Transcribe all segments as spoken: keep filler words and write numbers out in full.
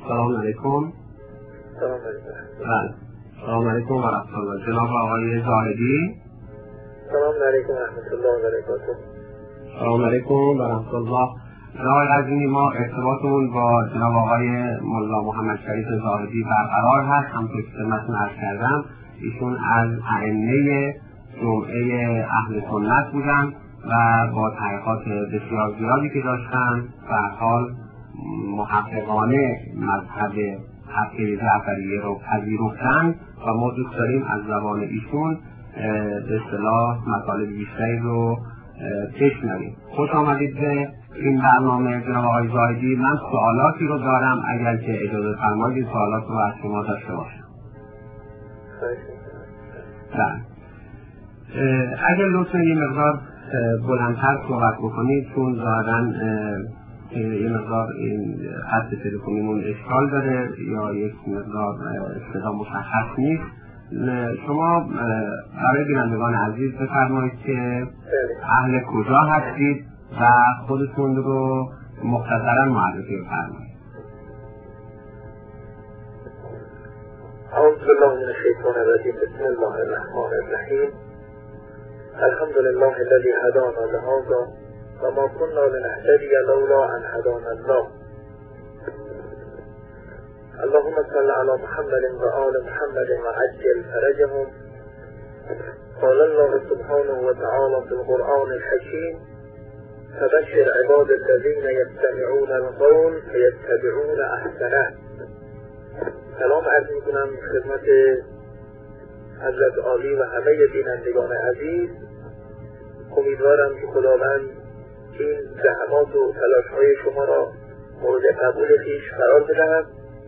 سلام علیکم. سلام علیکم. بله. سلام علیکم و رحمت الله. جناب آقای زاهدی. سلام علیکم و رحمت الله و برکاته. سلام علیکم و رحمت الله. جناب قزوینی، ما ارتباطمون با جناب آقای ملا محمد شریف زاهدی برقرار هست. همونطور که خدمتتون عرض کردم ایشون از ائمه جمعه اهل سنت بودن و با تحقیقات بسیار زیادی که داشتن به هر حال محققانه مذهب حقیقی جعفریه رو پذیرفتن و ما دوست داریم از زبان ایشون به اصطلاح مطالب بیشتری رو بشنویم. خوش آمدید به این برنامه جناب آقای زاهدی. من سوالاتی رو دارم، اگر که اجازه فرمایید سوالات رو از شما داشته باشم. بله. اگر لطفا یه مقدار بلندتر صحبت بکنید، چون ظاهراً یه مقدار این خط تلفنیمون اشکال داره یا یک مقدار صدا مشخص نیست. شما برای بینندگان عزیز بفرمایید که اهل کجا هستید و خودتون رو مختصراً معرفی بفرمایید. اعوذ بالله من الشیطان الرجیم. بسم الله الرحمن الرحیم. الحمد لله الذي هدانا لهذا و ما كنا لنهتدي لولا ان هدانا الله. اللهم صل على محمد و آل محمد و عجل فرجهم. قال الله سبحانه وتعالى في القرآن الحكيم فبشر عباد الذين يستمعون القول فيتبعون احسنه. سلام عرض میکنم خدمت حضرت عالی و همه بینندگان عزیز. امیدوارم که خداوند این زحمات و تلاش‌های شما را مورد قبول خویش قرار بدهد.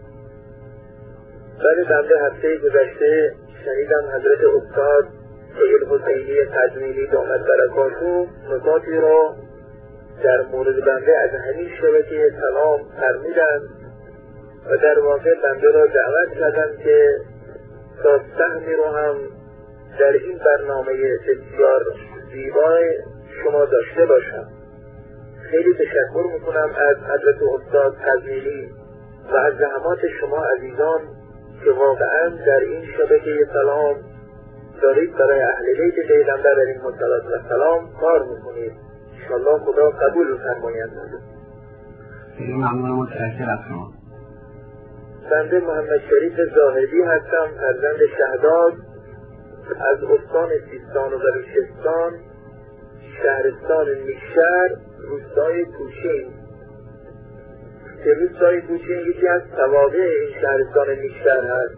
بعد بنده هفته گذشته شنیدم حضرت استاد سید حسینی تجمیلی دامت برکاته نکاتی را در مورد بنده از همین شبکه سلام فرمودند و در واقع بنده را دعوت کردند که تا سهمی رو هم در این برنامه بسیار زیبای شما داشته باشم. خیلی تشکر میکنم از حضرت استاد تجمیلی و از زحمات شما عزیزان که واقعا در این شبکه سلام دارید برای اهل بیت پیغمبر علیهم السلام کار میکنید. انشاءالله خدا قبول فرماید. خیلی ممنون و متشکرم از شما. بنده محمد شریف زاهدی هستم، فرزند شهداد از استان سیستان و بلوچستان، شهرستان نیشهر، روستای کوچین. که روستای کوچین یکی از توابع این شهرستان نیشهر هست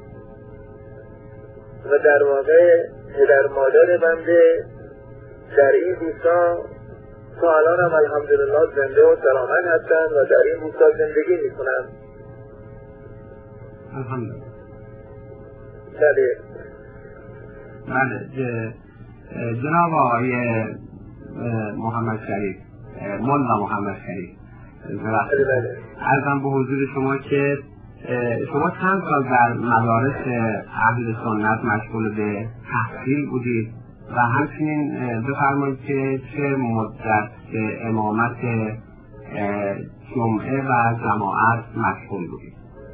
و در واقع پدر مادر بنده در این روستا تا الان هم الحمدلله زنده و سلامت هستند و در این روستا زندگی میکنند. الحمدلله. بله. بله. جناب آقای محمد شریف، ملا محمد شریف، عرضم به حضور شما که شما چند سال در مدارس اهل سنت مشغول به تحصیل بودید و همچنین بفرمایید که چه مدت به امامت جمعه و جماعت مشغول بودید؟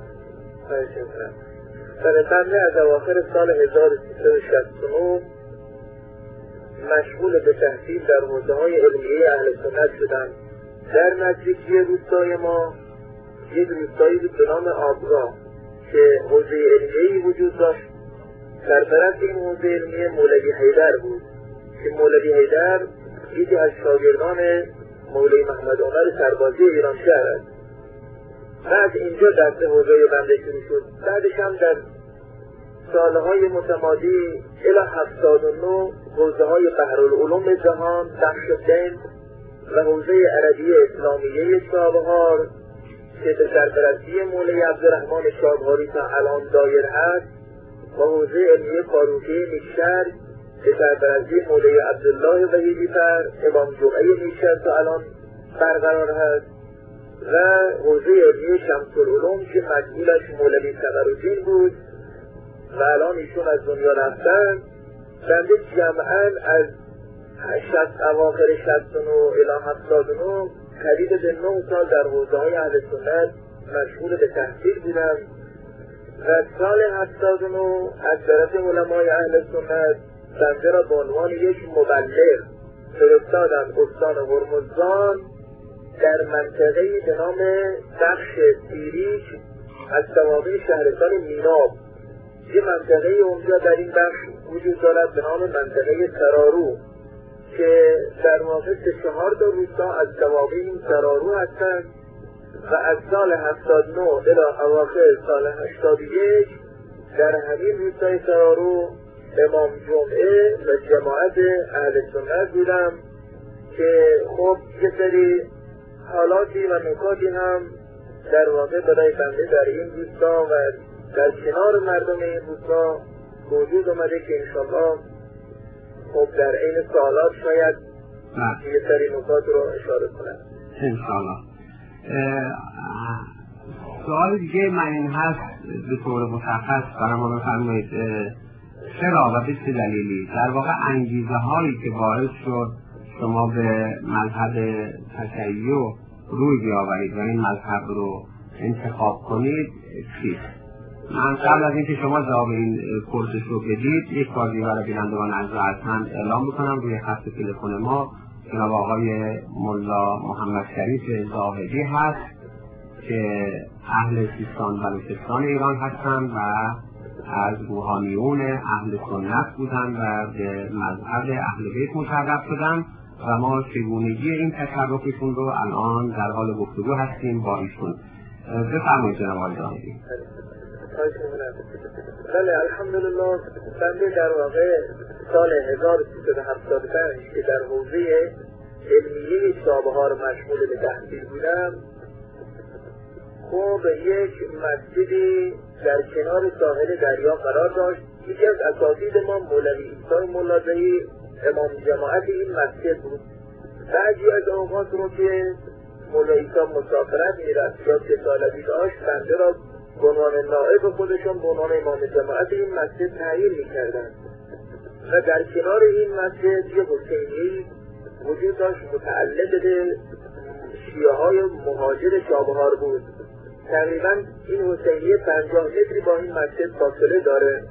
در بنده از اواخر سال هزار و سیصد و شصت و نه مشغول به تحصیل در حوزه‌های علمیه اهل سنت شدم. در نزدیکی روستای ما یک روستایی بود به نام آبرا که حوزه علمیه‌ای وجود داشت. سرپرست این حوزه علمیه مولوی حیدر بود که مولوی حیدر یکی از شاگردان مولوی محمد عمر سربازی ایران شهر است. بعد اینجا دست حوزه بنده شروع شد. بعدش هم در سالهای متمادی الی هفتاد و نه حوزه های بحرالعلوم جهان، بخش دین و حوزه عربی اسلامیه چابهار که به سرپرستی مولوی عبدالرحمن چابهاری تا الان دایر هست و حوزه علمیه فاروقی نیشهر که سرپرستی مولوی عبدالله وحیدی‌فر امام جمعه نیشهر تا الان برقرار هست و حوزه علمیه شمس‌العلوم که مسئولش مولوی صدرالدین بود و الان ایشون از دنیا رفتن. بنده جمعاً از شصت اواخر شصت و نه الی هفتاد و نه قریب به نه سال در حوزه های اهل سنت مشغول به تحصیل بودم و سال هفتاد و نه از طرف علمای اهل سنت بنده را به عنوان یک مبلغ فرستادند استان هرمزگان در منطقه‌ای به نام بخش سیریک از توابع شهرستان میناب. یه منطقه اونجا در این بخش وجود دارد به نام منطقه سرارو که در واقع سه چهار تا روستا از توابع این سرارو هستند و از سال هفتاد و نه الی اواخر سال هشتاد و یک در همین روستای سرارو امام جمعه و جماعت اهل سنت بودم که خب یه سری حالاتی و نکاتی هم در واقع برای بنده در این روستا و در کنار مردم این روستا وجود اومده که انشاءالله خب در این سوالات شاید یه سری نکات رو اشاره کنم انشاءالله. سوال دیگه من این هست به طور مشخص برای ما بفرمایید چرا و به چه دلیلی در واقع انگیزه هایی که باعث شد شما به مذهب تشیع روی بیاورید و این مذهب رو انتخاب کنید چیست؟ من قبل از اینکه شما جواب این پرسش رو بدید یک بار دیگه برای بینندگان عزیز حتما اعلام بکنم روی خط تلفن ما جناب آقای ملا محمد شریف زاهدی هست که اهل سیستان بلوچستان ایران هستند و از روحانیون اهل سنت بودند و به مذهب اهل بیت مشرف شدند و ما چگونگی این تشرفشون رو الان در حال گفتگو هستیم با ایشون. بفرمایید جناب آقای زاهدی. بله الحمدلله بنده در واقع سال هزار و سیصد و هفتاد و پنج که در حوزه علمیه شابهار مشغول به تحصیل بودم خب یک مسجدی در کنار ساحل دریا قرار داشت. یکی از اساتید ما مولوی عیسی ملازعی امام جماعت این مسجد بود. بعضی از اوقات رو که مولوی عیسی مسافرت میرفت یا که طالبی داشت بنده را به عنوان نائب خودشون به عنوان امام جماعت این مسجد تعیین میکردن و در کنار این مسجد یه حسینی وجود داشت متعلق به شیعه های مهاجر شابهار بود. تقریبا این حسینی پنجاه متری با این مسجد فاصله داره.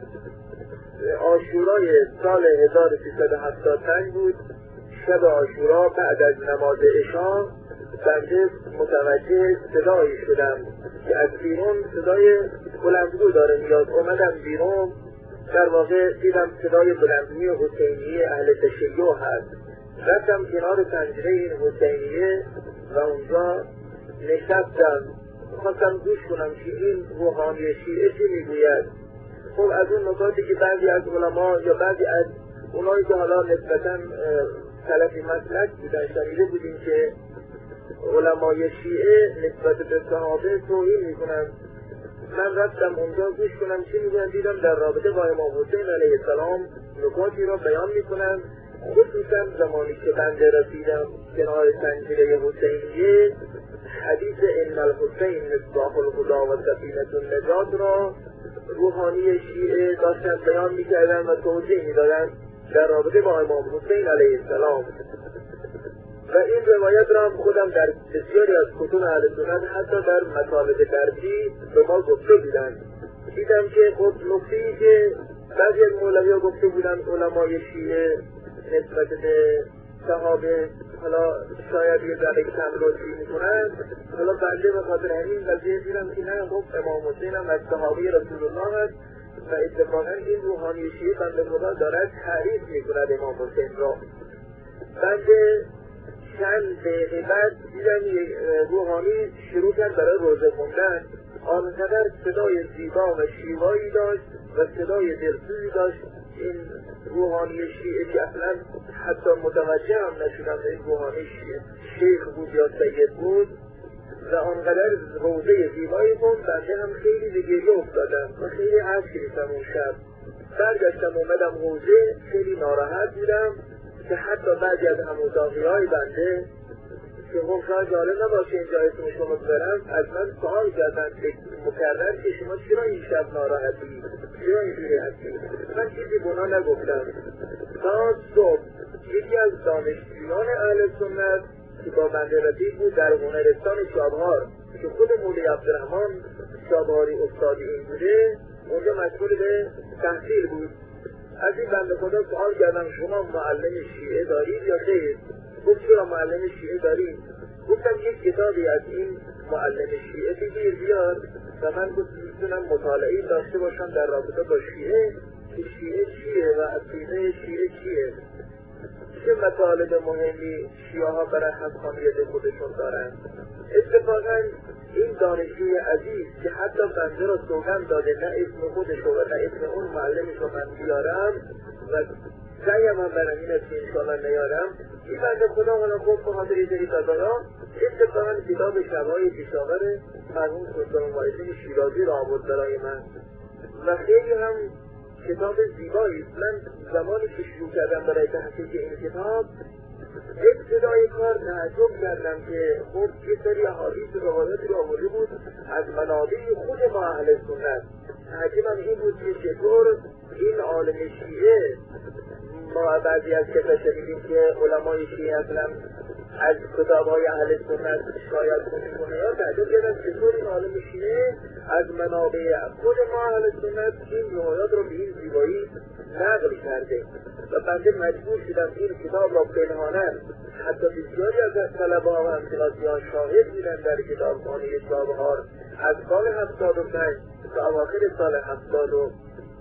عاشورای سال هزار و سیصد و هفتاد و پنج بود. شب عاشورا بعد از نماز عشا بنده متوجه صدایی شدم که از بیرون صدای بلندگو داره میاد. اومدم بیرون در واقع دیدم صدای بلندگوی حسینیه اهل تشیع هست. رفتم کنار پنجره این حسینیه و اونجا نشستم خواستم گوش کنم که این روحانی شیعه چی میگوید. خب از اون نکاتی که بعضی از علما یا بعضی از اونایی که حالا نسبتاً سلفی مسلک بودن شنیده بودیم که علمای شیعه نسبت به صحابه توهین میکنن. من رفتم اونجا گوش کنم چی میگن. دیدم در رابطه با امام حسین علیه السلام نکاتی را بیان میکنن. خصوصا زمانی که بنده رسیدم کنار پنجره حسینیه حدیث ان الحسین مصباح الهدی و سفینة النجات را روحانی شیعه داشتن بیان میکردن و توضیح میدادن در رابطه با امام حسین علیه السلام و این روایت را هم خودم در بسیاری از کتب اهل سنت حتی در مطالب درسی به ما گفته بودن. دیدم که خود نکته‌ای که بعضی از مولوی‌ها گفته بودن علمای شیعه نسبت به صحابه حالا شاید یه ذره کم‌رسی میکنن. حالا بنده به خاطر همین قضیه دیدم که نه خب امام حسین هم از صحابه رسول الله هست و اتفاقا این روحانی شیعه بنده خدا دارد تعریف میکند امام حسین را. بنده چند دقیقه بعد دیدم روحانی شروع کرد برای روزه خوندن. آنقدر صدای زیبا و شیوایی داشت و صدای دلسوزی داشت این روحانی شیعه که اصلا حتی متوجه هم نشدم این روحانی شیعه شیخ بود یا سید بود و آنقدر روزه زیبایی بود. بنده هم خیلی به گریه افتادم و خیلی عرض کردم اون شب. برگشتم اومدم حوزه خیلی ناراحت بودم که حتی بعضی از هموطاقی های بنده که خب شاید جالب نباشه اینجا اسم شما برم از من سوال کردن مکرر که شما چرا این شب ناراحتی؟ چرا اینجوری هستی؟ من چیزی بنا نگفتم. تا صبح یکی از دانشجویان اهل سنت که با بنده رفیق بود در هنرستان شابهار که خود مولوی عبدالرحمن شابهاری استادی این بوده، اونجا مشغول به تحصیل بود. از این بنده خدا سوال کردم شما معلم شیعه دارید یا خیر؟ گفت چرا معلم شیعه دارید؟ گفتم یک کتابی از این معلم شیعه بگیر بیار و من گفت میتونم مطالعه‌ای داشته باشم در رابطه با شیعه که شیعه چیه و عقیده شیعه چیه، چه مطالب مهمی شیعه ها برای حقانیت خودشون دارن. اتفاقا این دانشجوی عزیز که حتی بنده را سوگند داده نه اسم خودش و نه اسم اون معلمش رو من بیارم و سعیم هم برای این اسم انشاءالله نیارم، این بنده خدا حالا خود به خاطر ایزاری فضایا اتفاقا کتاب شبهای پیشاور مرحوم سلطان معظم شیرازی را آورد برای من و خیلی هم کتاب زیبایی. من زمانی که شروع کردم برای تحقیق این کتاب ابتدای کار تعجب کردم که خب یه سری احادیث روایاتی رو آورده بود از منابع خود ما اهل سنت. تعجبم این بود که چطور این عالم شیعه، ما بعضی از کسا شنیدیم که علمای شیعه اصلا از کتاب‌های اهل سنت شاید کنه یا تعجب کردم چطور این عالم شیعه از منابع خود ما اهل سنت این روایات رو به این زیبایی نقل کرده و بنده مجبور شدم این کتاب را پنهاناً حتی بسیاری از طلبه ها و امتیازیان شاهد میدن در کتابخانه شابهار از سال هفتاد و پنج تا اواخر سال هفتاد و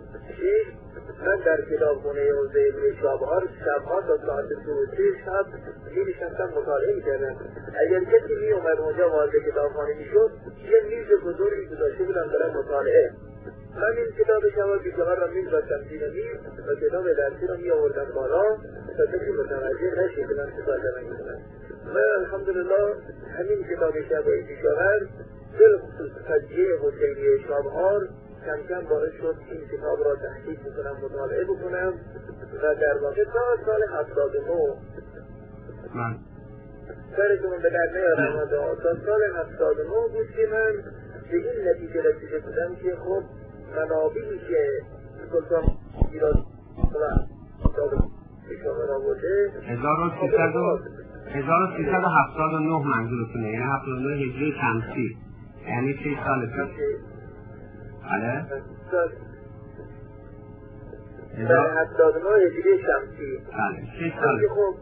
شش من در کتابخانه حوزه علمی شابهار شبها تا ساعت دو و سه شب می نشستم مطالعه میکردم. اگر کسی می اومد اونجا وارد کتابخانه میشد یه میز بزرگی گذاشته بودم برای مطالعه. من این کتاب شبها پیشاور را می بستم زیر میز و کتاب درسی را می آوردم بالا تا کسی متوجه نشه که من چه کار دارم میکنم. و الحمدلله همین کتاب شبهای پیشاور بالخصوص تجزیه حسینی شابهار کم کم باعث شد این کتاب را تحقیق بکنم مطالعه بکنم و در واقع تا سال هفتاد و نه من سرتون به در نیارم تا سال هفتاد و نه بود که من به این نتیجه رسیده بودم که خب منابعی که سلطان ایران و هفتاد و پیشاور آورده هزار و سیصد و هفتاد و نه منظورتونه، یعنی هفتاد و نه هجری شمسی، یعنی شش سال پیش. بله؟ در هفتاد و نه هجری شمسی. بله، شش سال. خب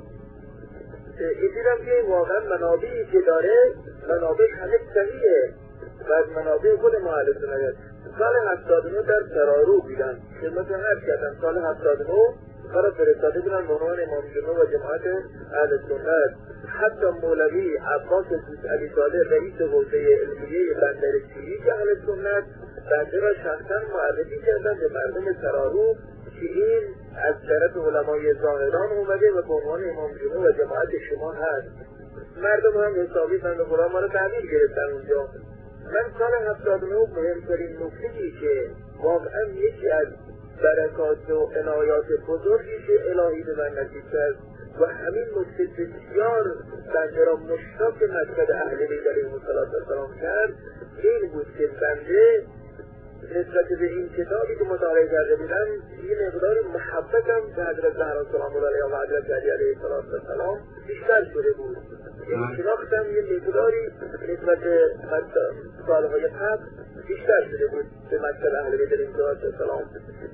دیدم که واقعا منابعی که داره منابع همه صحیحه و از منابع خود ما اهل سنت. سال هفتاد و نه در ترارو بیدن خدمت هر کردم سال هفتاد و نه کارا فرستاده بودن به عنوان امام جمعه و جماعت اهل سنت. حتی مولوی عباس علی صالح رئیس حوزه علمیه بندر شیری که اهل سنت بنده را شخصا معرفی کردن به مردم ترارو که این از طرف علمای ظاهران اومده و به عنوان امام جمعه و جماعت شما هست. مردم هم حسابی بنده خدا ما را تحویل گرفتن اونجا. من سال هفتاد و نه مهمترین نکته‌ای که واقعا یکی از برکات و عنایات بزرگی که الهی به من نصیب کرد و همین نکته بسیار بنده را مشتاق مذهب اهل بیت علیهم السلام کرد این بود که بنده نسبت به این کتابی که مطالعه کرده بودم یه مقدار محبتم به حضرت زهرا سلام الله علیها و حضرت علی علیه السلام بیشتر شده بود. این شناختم یه مقداری نسبت به سالهای قبل بیشتر شده بود به مکتب اهل بیت علیهم السلام.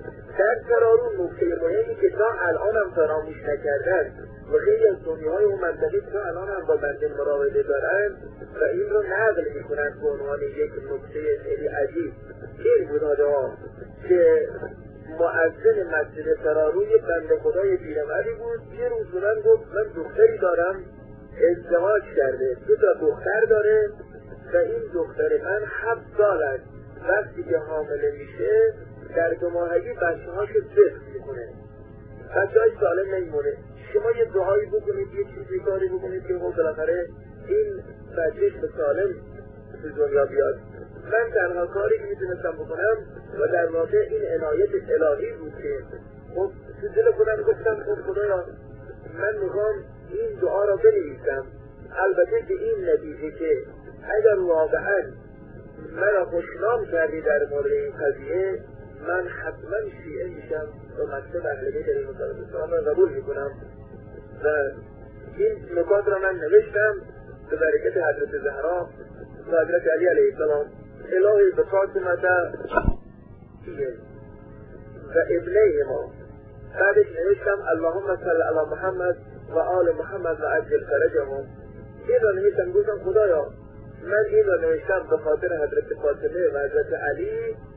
در ترارو نکته مهمی که تا الان هم فراموش نکردن و خیلی از دنیاهای اون منطقه تا الان هم با بنده مراوده دارن و این رو نقل میکنن به عنوان یک نکته خیلی عجیب. این بود ها که مؤذن مسجد ترارو یه بنده خدای پیرمردی بود. یه روز به من گفت من دختری دارم ازدواج کرده، دو تا دختر داره و این دختر من هفت سال است. وقتی که حامله میشه در دو ماهگی بچه هاشو دفت میکنه، بچه های سالم نمیمونه. شما یه دعایی بکنید، یه چیزی کاری بکنید که خب بالاخره این بچهش به سالم به دنیا بیاد. من تنها کاری که میتونستم بکنم و در واقع این عنایت الهی بود که خب تو دل خودم گفتم خب خدایا من میخوام این دعا را بنویسم، البته به این نتیجه که اگر واقعا مرا خوشنام کردی در مورد این قضیه من حتما شیعه میشم و مکتب اهل بیت علیهم السلام را قبول میکنم. و این نکات را من نوشتم به برکت حضرت زهرا و حضرت علی علیه السلام الهی به فاطمه و ابنه ما. بعدش نوشتم اللهم صل علی محمد و آل محمد و عجل فرجهم. این را نوشتم گفتم خدایا من این را نوشتم به خاطر حضرت فاطمه و حضرت علی،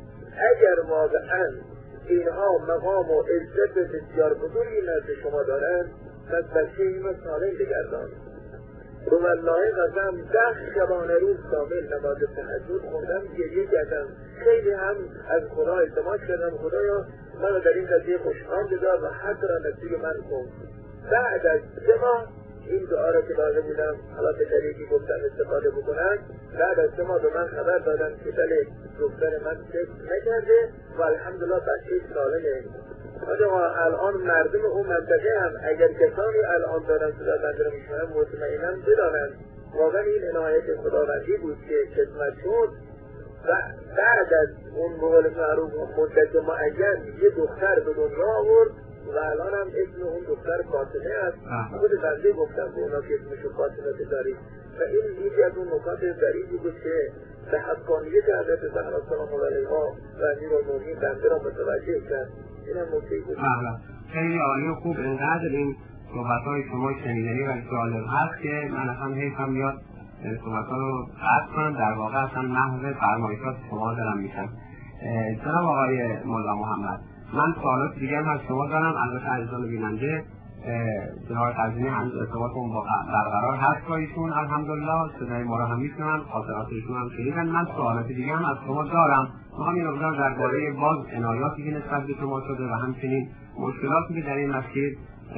اگر واقعا اینها مقام و عزت بسیار بزرگی نزد شما دارند پس بچه این را سالم بگردان. رو والله قسم ده شبانه روز کامل نماز تهجد خوندم، گریه کردم، خیلی هم از خدا التماس کردم خدایا من در این قضیه خوشحال بدار و حق را نصیب من کن. بعد از سه ماه این دعا را که داده بودم حالا پدری گفتم استفاده بکنم، بعد از سه ماه به من خبر دادن که بله دختر من تست نکرده و الحمدلله بچه سالمه. آقا الان مردم اون منطقه هم اگر کسانی الان دارن صدا بنده را میشنن مطمئناً بدانند واقعا این عنایت خداوندی بود که قسمت شد و بعد از اون بقول معروف مدت معین یه دختر به دنیا آورد و الان هم اسم اون دختر فاطمه است. خود بنده گفتم به اونا که اسمشو فاطمه بذارید و این یکی از اون نکات ظریفی بود که به حقانیت حضرت زهرا سلام الله علیها و امیرالمومنین بنده را متوجه کرد. اینم نکته بود. خیلی عالی و خوب. انقدر این صحبت‌های شما شنیدنی و جالب هست که من اصلا حیفم میاد صحبت‌ها رو قطع کنم، در واقع اصلا محض فرمایشات شما دارم میشم. جناب آقای مولا محمد، من سوالات دیگه هم از شما دارم. البته عزیزان بیننده جناب قزوینی هنوز ارتباطمون با برقرار هست با ایشون الحمدلله، صدای ما رو هم میشنون، خاطرات ایشون هم شنیدن. من سوالات دیگه هم از شما دارم. میخوام این مقدار درباره باز عنایاتی که نسبت به شما شده و همچنین مشکلاتی که در این مسیر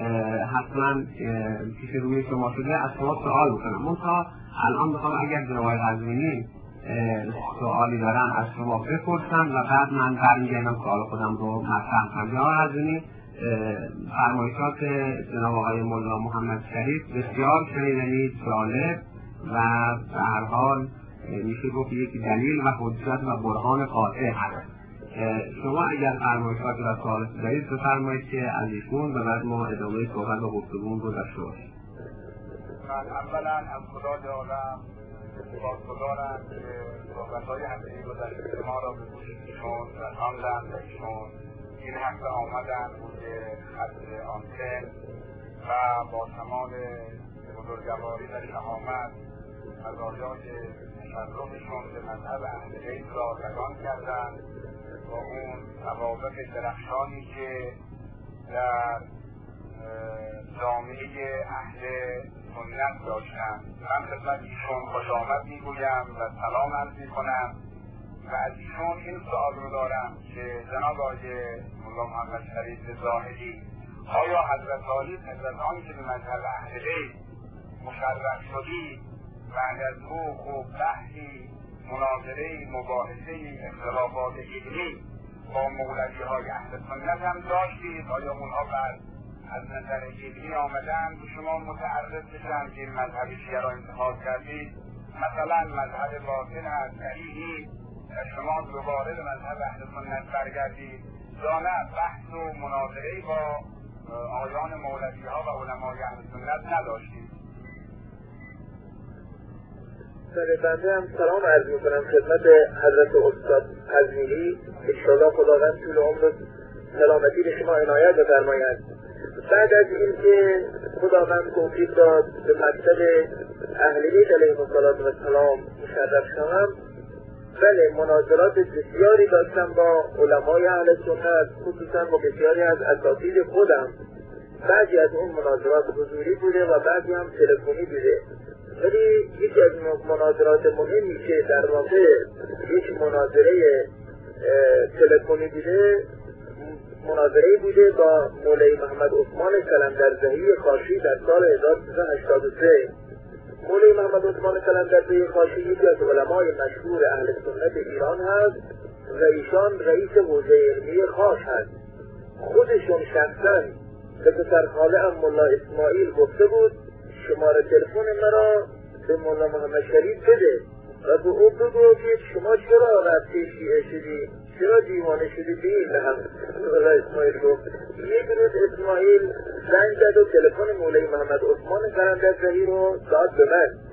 حتما پیش روی شما شده از شما سوال بکنم. منتها الان میخوام اگر جناب قزوینی سوالی دارن از شما بپرسن و بعد من برمیگردم سوال خودم رو مطرح کنم. جناب قزوینی، فرمایشات جناب آقای مولا محمد شریف بسیار شنیدنی، جالب و به هر حال میشه گفت یک دلیل و حجت و برهان قاطع هست. شما اگر فرمایشات و سوالاتی دارید بفرمایید که از ایشون و بعد ما ادامه صحبت و گفتگو رو داشته باشیم. من اولا از خدای عالم سپاسگزارم که صحبت‌های هفتگی گذشته ما را به گوش ایشون رساندند و ایشون این هفته آمدن روی خط آنتن و با کمال بزرگواری و شهامت مزایای تشرفشون به مذهب اهل بیت را بیان کردند با اون روابط درخشانی که در جامعه اهل سنت داشتند. من خدمت ایشون خوش آمد میگویم و سلام عرض میکنم و از ایشون این سوال رو دارم که جناب آقای مولا محمد شریف زاهدی، آیا حضرت عالی حضرت آن که به مذهب اهل بیت مشرف شدی بعد از او خوب بحثی مناظره مباحثه اختلافات علمی با مولوی های اهل سنت هم داشتید؟ آیا اونها بعد از نظر علمی آمدن به شما متعرض بشن که این مذهب شیعه را انتخاب کردید؟ مثلا مذهب باطن از صحیحی شما دوباره به مذهب اهل سنت برگردید یا نه بحث و مناظره با آیان مولوی ها و علمای اهل سنت نداشتید؟ بنده هم سلام عرض میکنم خدمت حضرت استاد قزوینی، انشاءالله خداوند طول عمر سلامتی به شما عنایت بفرماید. بعد از اینکه خداوند توفیق داد به مکتب اهل بیت علیهم السلام مشرف شدم، بله مناظرات بسیاری داشتم با علمای اهل سنت، خصوصا با بسیاری از اساتید خودم. بعضی از اون مناظرات حضوری بوده و بعضی هم تلفنی بوده، ولی یکی از مناظرات مهمی که در واقع یک مناظره تلفنی بوده، مناظره بوده با مولوی محمد عثمان کلندرزهی خاشی در سال هزار و سیصد و هشتاد و سه. مولوی محمد عثمان کلندرزهی خاشی یکی از علمای مشهور اهل سنت ایران هست و ایشان رئیس حوزه علمی خاص هست. خودشون شخصا به پسرخاله ام مولا اسماعیل گفته بود شماره تلفن مرا به مولا محمد شریف بده و به او بگو که شما چرا رفتی شیعه شدی، چرا دیوانه شدی به این هم. مولا اسماعیل گفت یک روز اسماعیل زنگ زد و تلفن مولوی محمد عثمان کلندرزهی رو داد به من.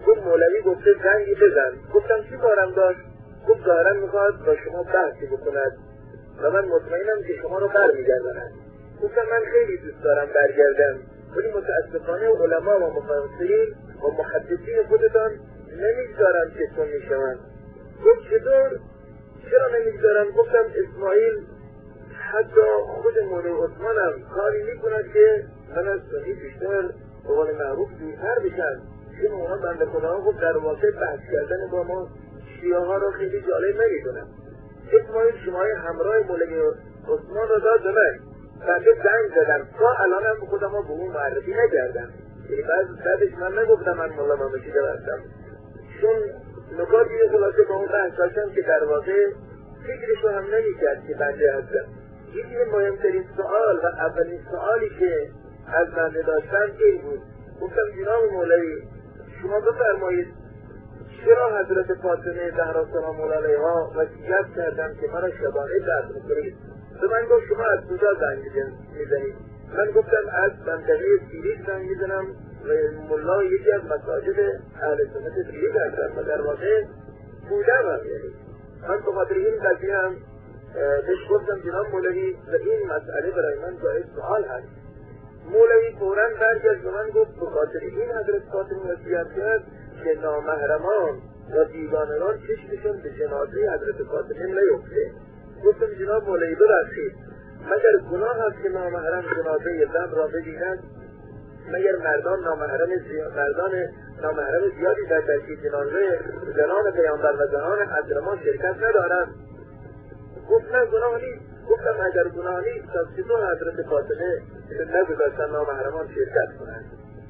گفت مولوی گفته زنگی بزن. گفتم چی کارم داشت؟ گفت ظاهرا میخواد با شما بحثی بکند و من مطمئنم که شما رو برمیگرداند. گفتم من خیلی دوست دارم برگردم، ولی متاسفانه علما و مفسرین و محدثین خودتان نمیگذارن که چون میشوند. گفت چطور؟ چرا نمیگذارن؟ گفتم اسماعیل حتی خود مولوی عثمان هم کاری میکند که من از سنی بیشتر به قول معروف دورتر بشن، چون اونا بنده خدا خود در واقع بحث کردن با ما شیعه ها را خیلی جالب نمیدونن. اسماعیل شمای همراه مولوی عثمان را داد به من، بنده زنگ زدم تا الان هم به خودم به اون معرفی نکردم، یعنی بعد بعدش من نگفتم من مولا ممشیده هستم، چون نکاتی خلاصه با اون بحث داشتم که در واقع فکرشو هم نمیکرد که بنده هستم. یکی مهمترین سوال و اولین سوالی که از بنده داشتم این بود. گفتم جناب مولوی شما بفرمایید چرا حضرت فاطمه زهرا سلام الله علیها وصیت کردن که مرا شبانه دفن کنید؟ به من گفت شما از کجا زنگ میزنید؟ من گفتم از منطقه سیریک زنگ میزنم و ملا یکی از مساجد اهل سنت سیریک هستم و در واقع بودم هم، یعنی من به خاطر این قضیه هم بهش گفتم جناب مولوی و این مسئله برای من جای سوال هست. مولوی فوراً برگشت به من گفت به خاطر این حضرت فاطمه وصیت کرد که نامحرمان و بیگانگان چشمشون به جنازه حضرت فاطمه نیفته. گفتم جناب مولوی ببخشید، مگر گناه هست که نامحرم جنازه زن را ببینند؟ مگر مردان نامحرم زیاد مردان نامحرم زیادی در تشییع جنازه زنان پیامبر و زنان حضرمان شرکت ندارند؟ گفت نه گناه نیست. گفتم اگر گناه نیست تا چطور حضرت فاطمه نگذاشتن نامحرمان شرکت کنند؟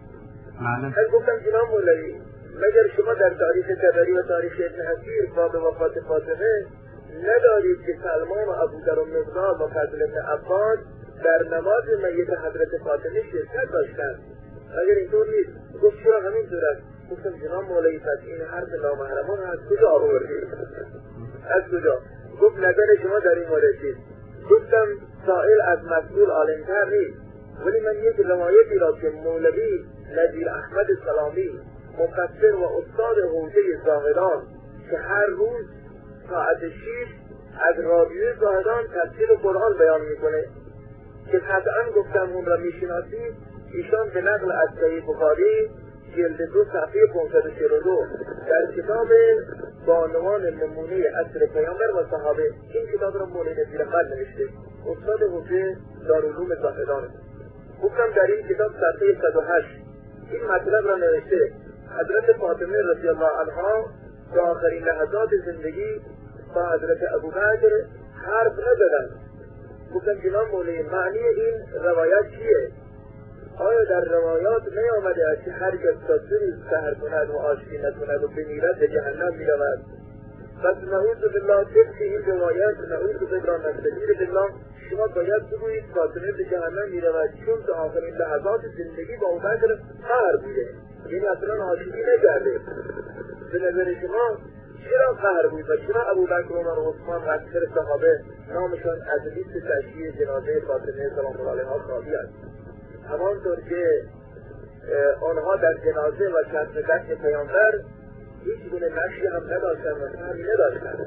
من گفتم جناب مولوی مگر شما در تاریخ تبری و تاریخ ابن حسیر باب وفات فاطمه ندارید که سلمان و ابوذر و مقداد و فضل بن عباس در نماز میت حضرت فاطمه شرکت داشتند؟ اگر اینطور نیست گفت چرا همینطور است؟ گفتم جناب مولوی پس این حرف نامحرمان از کجا آوردید؟ از کجا؟ گفت نظر شما در این مورد چیست؟ گفتم سائل از مسئول عالمتر نیست، ولی من یک روایتی را که مولوی نظیر احمد سلامی مفسر و استاد حوزه زاهدان که هر روز ساعت شیش از رادیو زاهدان تفسیر قرآن بیان میکنه که قطعا گفتم اون را میشناسید، ایشان به نقل از صحیح بخاری جلد دو صفحه پانصد و چهل و دو در کتاب با عنوان نمونه عصر پیامبر و صحابه، این کتاب را مولوی نظیر احمد نوشته، استاد حوزه دارالعلوم زاهدان. گفتم در این کتاب صفحه صد و هشت این مطلب را نوشته حضرت فاطمه رضی الله عنها در آخرین لحظات زندگی با حضرت ابوبکر حرف نزدند. گفتم جناب مولوی معنی این روایت چیه؟ آیا در روایات نیامده است که هر کس تا سه روز سحر کند و آشتی نکند و بمیرد به جهنم میرود؟ پس نعوذ بالله طبق این روایت نعوذ بالله نستعین بالله شما باید بگویید فاطمه به جهنم میرود چون تا آخرین لحظات زندگی با ابوبکر قهر بوده، یعنی اصلا آشتی نکرده. به نظر شما چرا قهر بود و چرا ابوبکر و عمر و عثمان و اکثر صحابه نامشان از لیست تشییع جنازه فاطمه سلام الله علیها خالی است؟ همانطور که آنها در جنازه و کسب دست پیامبر هیچ گونه نقشی هم نداشتن و فهمی نداشتن.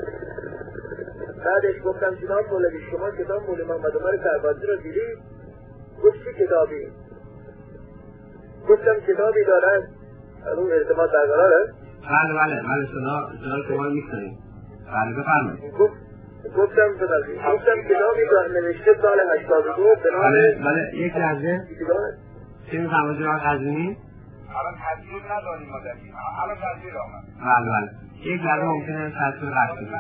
بعدش گفتم جناب مولوی شما کتاب مولوی محمد عمر سربازی را دیدید؟ گفت چه کتابی؟ گفتم کتابی دارد الان ارتباط برقرار است؟ بله بله بله صدا صدا شما رو میشنویم. بله بفرمایید. گفتم ببخشید گفتم کتابی را نوشته سال هشتاد و دو به نام بله بله یک لحظه چی میفرمایید جناب قزوینی؟ الان تصویر نداریم ما در این الان تصویر آمد. بله بله یک لحظه ممکنه تصویر قطع بشه.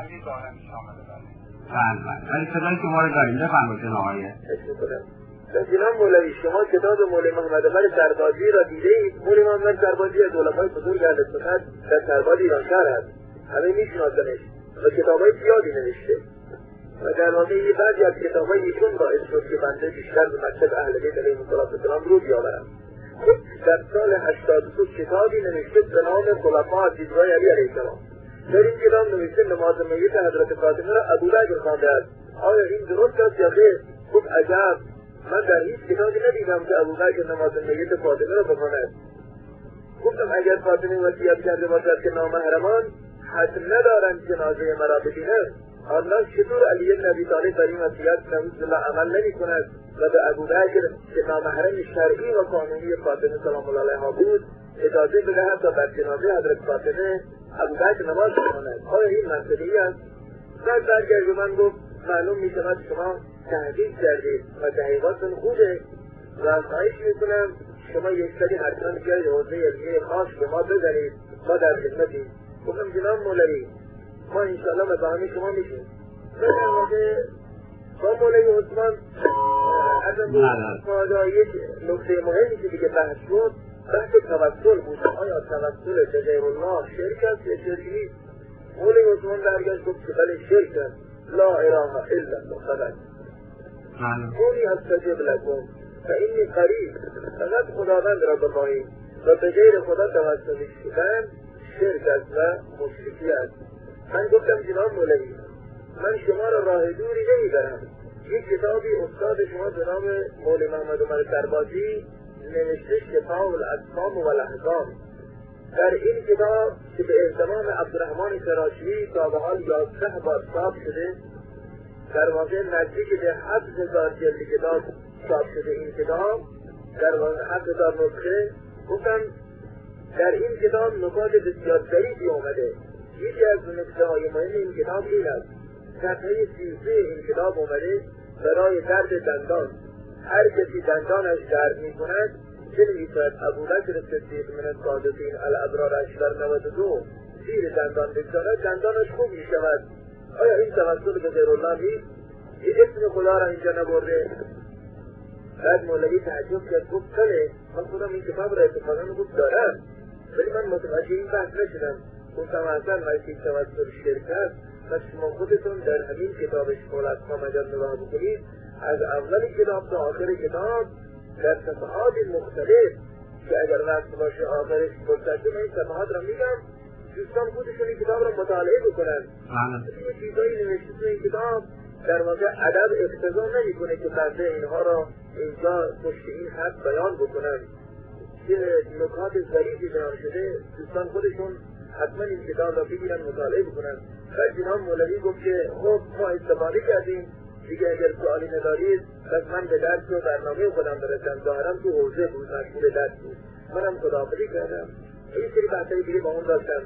بله بله ولی صدای شما رو داریم. بفرمایید جناب آقای. جناب مولوی شما کتاب مولوی محمد عمر سربازی را دیدید؟ مولوی محمد عمر سربازی از علمای بزرگ اهل سنت در سرباز ایرانشهر هست، همه میشناسنش و کتابای زیادی نوشته و در واقع یه بعضی از کتابای ایشون باعث شد که بنده بیشتر به مکتب اهل بیت علیهم السلام رو بیاورم. در سال هشتاد و دو کتابی نوشته به نام خلفاء عزیزای علی علیه السلام. در این کتاب نوشته نماز میت حضرت فاطمه را ابوبکر خوانده است. آیا این درست است یا خیر؟ خب عجب، من در هیچ کتابی ندیدم که ابوبکر نماز میت فاطمه را بخواند. گفتم اگر فاطمه وصیت کرده باشد که نامحرمان حق ندارند جنازه مرا ببینند، آنها چطور علی بن ابی طالب بر این وصیت نعوذ بالله عمل نمی کند و به ابوبکر که نامحرم شرعی و قانونی فاطمه سلام الله علیها بود اجازه بدهد تا بر جنازه حضرت فاطمه ابوبکر نماز بخواند؟ آیا این مسئله است؟ بعد برگشت به من گفت معلوم می شود شما تحقیق کردید و تحقیقاتتون خوبه و خواهش میکنم شما یک سری حتما بیایید حوزه علمیه خاص به ما بزنید، ما در خدمتیم. گفتم جناب مولوی ما انشاءالله مزاحم شما میشیم. من در واقع با مولوی عثمان ازم بود یک نکته مهمی که دیگه بحث بود بحث توسل بود. آیا توسل به غیر الله شرک است یا شرک نیست؟ مولوی عثمان درگشت گفت که بله شرک است. لا اله الا الله خدا قولی استجب لکم فإنی قریب. فقط خداوند را بخواهید و به غیر خدا توسل شدن شرک است و مشرکی است. من گفتم جناب مولوی من شما را راه دوری نمیبرم. یک کتابی استاد شما به نام مولوی محمد عمر سربازی نوشته شفاء الاسقام و الاحکام. در این کتاب که به اهتمام عبدالرحمن کراشی تا به حال یازده بار چاپ شده، در واقع نزدیک به هفت هزار جلد کتاب چاپ شده این کتاب، در واقع هفت هزار نسخه. گفتم در این کتاب نکات بسیار ظریفی اومده. یکی از نکته‌های مهم این کتاب این است صفحه سی و سه این کتاب اومده برای درد دندان. هر کسی دندانش درد میکند بنویسد ابوبکر صدیق من الصادقین الابرار اشبر نود و دو زیر دندان بگذارد دندانش خوب میشود. آیا این توسل به غیر الله نیست؟ این اسم خدا را اینجا نبرده؟ بعد مولوی تعجب کرد گفت بله من خودم این کتاب را اتفاقا بود دارم ولی من متوجه این بحث نشدم. گفتم اصلا مرسی توسل شرک است و شما خودتون در همین کتاب شفاء الاسقام اگر نگاه بکنید از اول کتاب تا آخر کتاب در صفحات مختلف که اگر وقت باشه آخرش فرصت من این صفحات را میگم دوستان خودشون این کتاب را مطالعه بکنن. یه چیزایی نوشته تو این کتاب در واقع ادب اقتضا نمیکنه که بنده اینها را اینجا پشت این خط بیان بکنن. که نکات ظریفی بیان شده دوستان خودشون حتما این کتاب را بگیرن مطالعه بکنن. و جناب مولوی گفت که خب ما استفاده کردیم دیگه اگر سوالی ندارید پس من به درس و برنامه خودم برسم. ظاهرا تو حوزه بود مشغول درس بود منم خداحافظی کردم. این سری بحثایی دیگه با اون داشتم.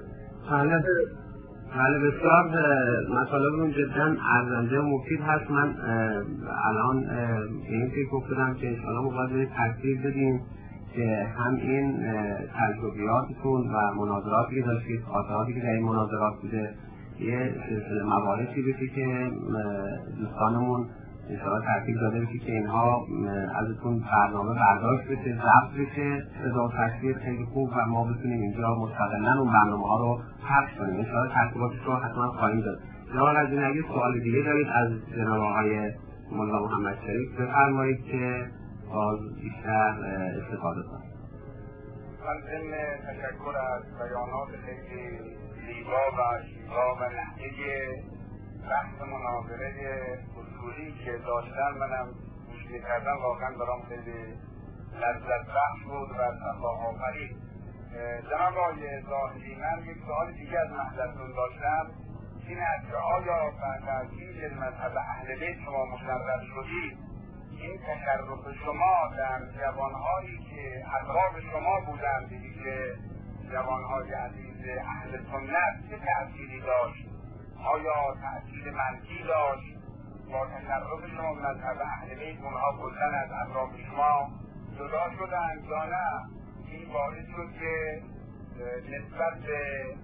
بله بسیار مطالب اون جدا ارزنده و مفید هست. من الان به این فکر افتادم که انشاءالله مقابل تاکید بدیم که هم این تجربیاتتون و مناظراتی که داشتید خاطراتی که در این مناظرات بوده یه سلسله مباحثی بشه که دوستانمون انشاءالله ترتیب داده بشه که اینها ازتون برنامه برداشت بشه ضبط بشه صدا و تصویر خیلی خوب و ما بتونیم اینجا مستقلاً اون برنامه ها رو پخش کنیم. انشاءالله ترتیباتش رو حتما خواهیم داد. جناب قزوینی اگه سوال دیگه دارید از جناب آقای مولا محمد شریف بفرمایید که باز بیشتر استفاده کنیم. من ضمن تشکر از بیانات خیلی زیبا و شیوا و نحوه بحث مناظره اصولی که داشتن منم گوش می‌کردم واقعا برام خیلی لذت بخش بود و تفاهم. جناب آقای ظاهری من یک سوال دیگه از محضرتون داشتم این است که آیا بعد از این مذهب اهل بیت شما مشرف شدید این تشرف شما در جوانهایی که اطراف شما بودند که جوانهای عزیز اهل سنت چه تأثیری داشت؟ آیا تأثیر منفی داشت؟ با تشرف شما مذهب اهل بیت اونها کلن از اطراف شما جدا شدند یا نه؟ این باعث شد که نسبت به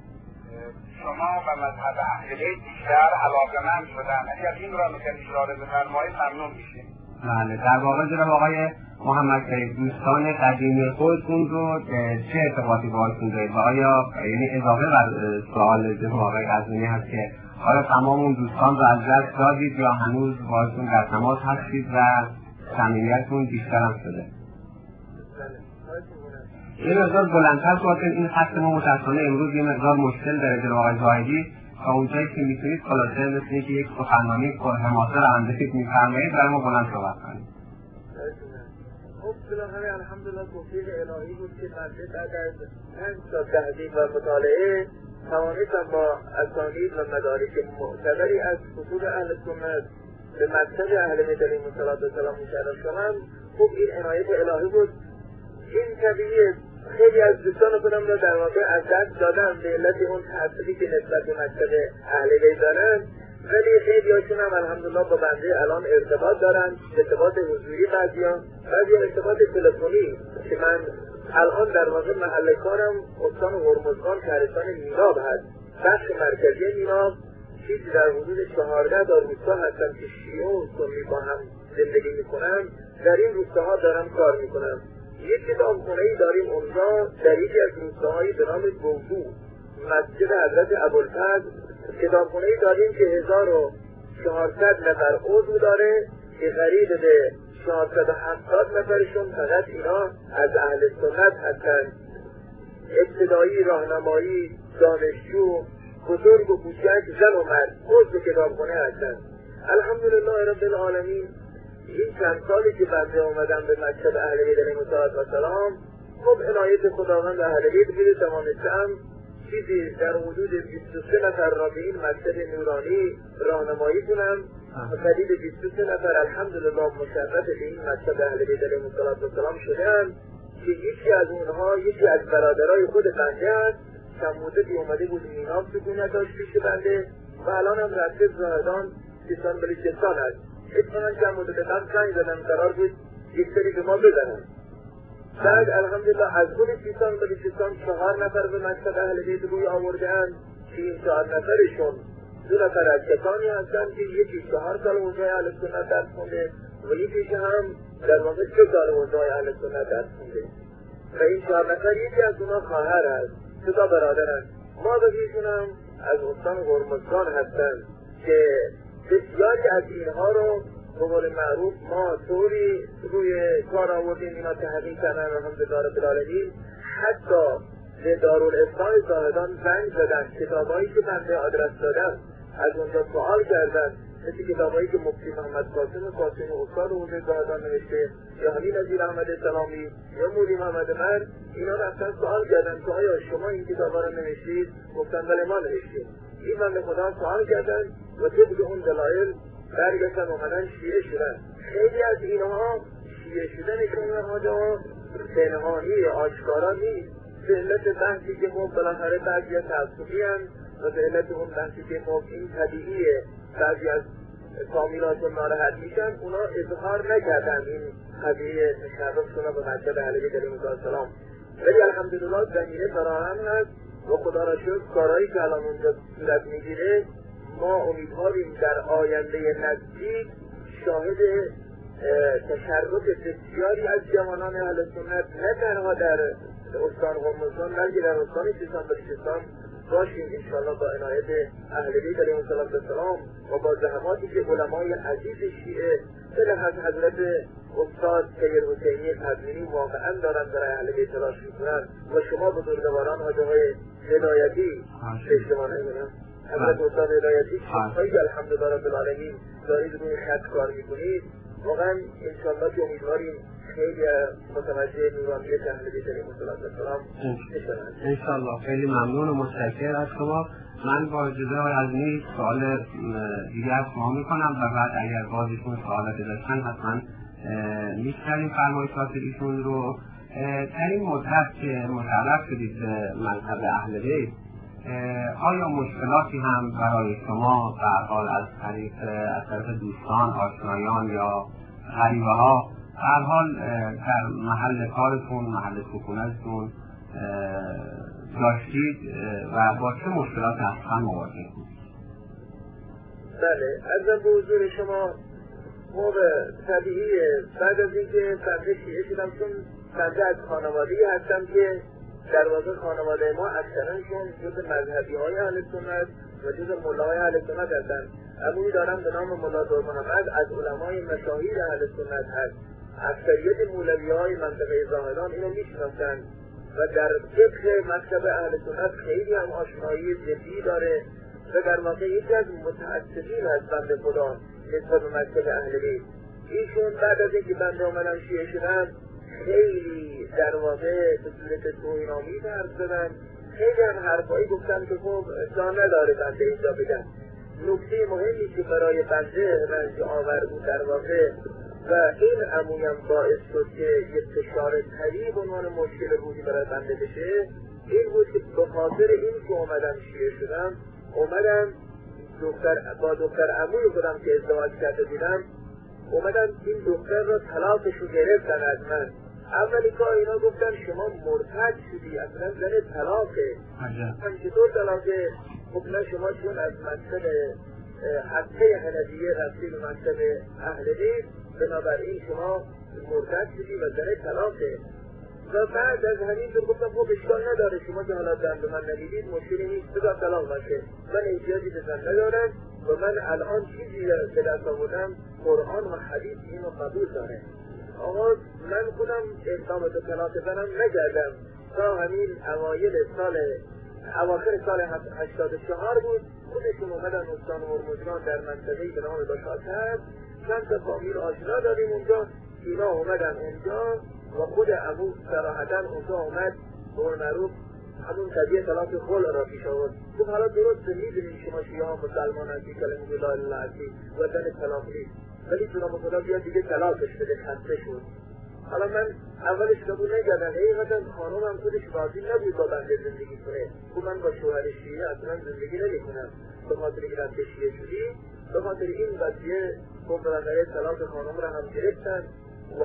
شما و مذهب اهل بیت بیشتر علاقه‌مند شدن. اگر این را می‌کنید اشاره بفرمایید ممنون میشیم. بله در واقع جناب آقای محمد شریف دوستان قدیمی خودتون رو چه ارتباطی باهاشون دارید و آیا یعنی اضافه بر سوال جناب آقای قزوینی هست که آیا تمام اون دوستان رو از دست دادید یا هنوز باهاشون در تماس هستید و صمیمیتتون بیشتر هم شده؟ یه مقدار بلندتر صحبت کنید. این خط ما متأسفانه امروز یه مقدار مشکل داره جناب آقای زاهدی. تا اونجایی که میتونید خلاصه مثل اینکه یک سخنرانی حماسه را اندازید میفرمایید برای ما بلند صحبت کنید. خب بالاخره الحمدلله توفیق الهی بود که بنده بعد از پنج سال تحقیق و مطالعه توانستم با اسانید و مدارک معتبری از کتب اهل سنت به مکتب اهل بیت علیهم السلام مشرف شدم. خب این عنایت الهی بود. این طبیعیه خیلی از دوستان خودم را در واقع از دست دادم به علت اون تأثیری که نسبت به مکتب اهل بیت دارن، ولی خیلی هاشون هم الحمدلله با بنده الان ارتباط دارن، ارتباط حضوری بعضیا، بعضیا ارتباط تلفنی که من الان در واقع محل کارم استان هرمزگان شهرستان میناب هست، بخش مرکزی میناب، چیزی در حدود چهارده تا روستا هستن که شیعه و سنی با هم زندگی میکنن. در این روستاها دارم کار میکنم. یک کتابخانه‌ای داریم اونجا در یکی از روستاهایی به نام گوزو، مسجد حضرت ابوالفضل. کتابخانه‌ای داریم که هزار و چهارصد نفر عضو داره که قریب به چهارصد و هفتاد نفرشون فقط اینا از اهل سنت هستن. ابتدایی، راهنمایی، دانشجو، بزرگ و کوچک، زن و مرد عضو کتابخانه هستن. الحمدلله رب العالمین. این چند سالی که بنده آمدم به مکتب اهل بیت علیهم السلام، خب عنایت خداوند اهل بیت بوده، توانستم چیزی در حدود بیست و سه نفر را به این مکتب نورانی راهنمایی کنم. حدود بیست و سه نفر الحمدلله مشرف به این مکتب اهل بیت علیهم السلام شده‌اند که یکی از اونها یکی از برادرای خود بنده است. چند مدتی اومده بود میناب سکونت داشت پیش بنده و الان هم رفته زاهدان سیستان بلوچستان است. اتفاقا چند مدت قبل زنگ زدم قرار بود یک سری به ما بزنن. بعد الحمدلله از خود سیستان بلوچستان چهار نفر به مکتب اهل بیت روی آورده‌اند که این چهار نفرشون دو نفر از کسانی هستند که یکی چهار سال حوزه اهل سنت درس خونده و یکی هم در واقع سه سال حوزه اهل سنت درس خونده و این چهار نفر یکی از اونها خواهر است، سه تا برادرند. ما بقیه‌شون هم از استان هرمزگان هستند که بسیاری از اینها رو به قول معروف ما طوری روی کار آوردیم اینا تحقیق کردن الحمدلله رب العالمین. حتی به دارالافتا زاهدان زنگ زدن، کتابایی که بنده آدرس دادن از اونجا سوال کردن، مثل کتابایی که مفتی محمد قاسم قاسم استاد حوزه زاهدان نوشته یا حالی نظیر احمد سلامی یا مولی محمد من، اینا رفتن سوال کردن که آیا شما این کتابا رو نوشتید؟ گفتن بله ما نوشتیم. این بنده خدا سوال کردن و طبق اون دلایل برگشتن اومدن شیعه شدن. خیلی از اینها شیعه شدنشون اینها پنهانی آشکارا نیست، به علت بحثی که ما بالاخره بعضی از تعصبی هستند و به علت اون بحثی که ما این طبیعیه بعضی از فامیلاشون ناراحت میشن، اونا اظهار نکردن این قضیه تشرفشون به مکتب اهل بیت علیهم السلام. ولی الحمدلله زمینه فراهم هست و خدا را شکر کارهایی که الان اونجا صورت میگیره ما امیدواریم در آینده نزدیک شاهد تشرف بسیاری از جوانان اهل سنت نه تنها در استان هرمزگان بلکه در استان سیستان بلوچستان باشیم انشاءالله با عنایت اهل بیت علیهم السلام و با زحماتی که علمای عزیز شیعه بلخص حضرت استاد سید حسینی قزوینی واقعا دارن برای اهل بیت تلاش میکنن و شما بزرگواران حاجه های هدایتی اجتماع نمیدونم حضرت استاد هدایتی خیلی الحمدلله رب العالمین دارید روی خط کار میکنید. واقعا انشاءالله که امیدواریم خیلی متوجه نورانیت اهل بیت علیهم السلام بشن. انشاءالله. خیلی ممنون و متشکر از شما. من با اجازه آقای عزیزی سوال دیگه از شما میکنم و بعد اگر بازیشون سوالاتی داشتن حتما میشنویم فرمایشات ایشون رو. در این مدت که متعرف شدید به مذهب اهل بیت، آیا مشکلاتی هم برای شما به هر حال از طریق از طرف دوستان، آشنایان یا غریبه ها به هر حال در محل کارتون، محل سکونتتون داشتید و با چه مشکلاتی اصلا مواجه بودید؟ بله، از به حضور شما ما طبیعیه بعد از اینکه بنده شیعه شدم، چون بنده از خانواده‌ای هستم که در واقع خانواده ما اکثرانشون جز مذهبی های اهل سنت و جز مولای اهل سنت هستند. عمومی دارم به نام مولا دور محمد از علمای مشاهیر اهل سنت هست. اکثریت مولوی های منطقه زاهدان اینو میشناسند و در فقه مکتب اهل سنت خیلی هم آشنایی جدی داره و در واقع یکی از متعصبین از بنده خدا نسبت به مکتب اهل بیت. ایشون بعد از اینکه بنده آمدن شیعه شدن خیلی در واقع به صورت توهین‌آمیز حرف زدن، خیلی هم حرفایی گفتن که خب جا نداره بنده اینجا بگم. نکته مهمی که برای بنده رنج آور بود در واقع و این عمویم باعث شد که یک فشار طبیعی به عنوان مشکل روحی برای بنده بشه، این بود که به خاطر این که اومدم شیعه شدم، اومدم دختر با دختر عموی خودم که ازدواج کرده بودم، اومدن این دختر را طلاقش رو گرفتن از من. اولی که اینا گفتن شما مرتد شدی، اصلا زن طلاقه. من چطور طلاقه؟ خب نه، شما چون از مکتب حقه حنفیه رفتی به مکتب اهل بیت، بنابراین شما مرتد شدی و زن طلاقه. و بعد از همین جور گفتم خب اشکال نداره، شما که حالا زن به من ندیدید مشکلی نیست، بذار طلاق باشه، من احتیاجی به زن ندارم و من الان چیزی به دست آوردم قرآن و حدیث اینو قبول داره. آقا من خودم اقدام به طلاق زنم نکردم تا همین اوایل سال اواخر سال هشتاد و چهار بود، خودشون اومدن استان هرمزگان در منطقه‌ای به نام باشاتر چند تا فامیل آشنا داریم اونجا، اینا اومدن اونجا و خود عمو صراحتاً اونجا اومد به معروف همون قضیه طلاق خلع را پیش آورد. خب حالا درست میدونیم شما شیعه ها مسلمان هستی، کلمه لا اله الا الله هستی و زن طلاق نیست، ولی جناب خدا بیاد دیگه طلاقش بده، خسته شد. حالا من اولش قبول نکردم، حقیقتا خانومم خودش راضی نبود با بنده زندگی کنه. خب من با شوهر شیعه اصلا زندگی نمیکنم، به خاطر اینکه رفته شیعه شدی، به خاطر این قضیه خب بالاخره طلاق خانوم را هم گرفتن و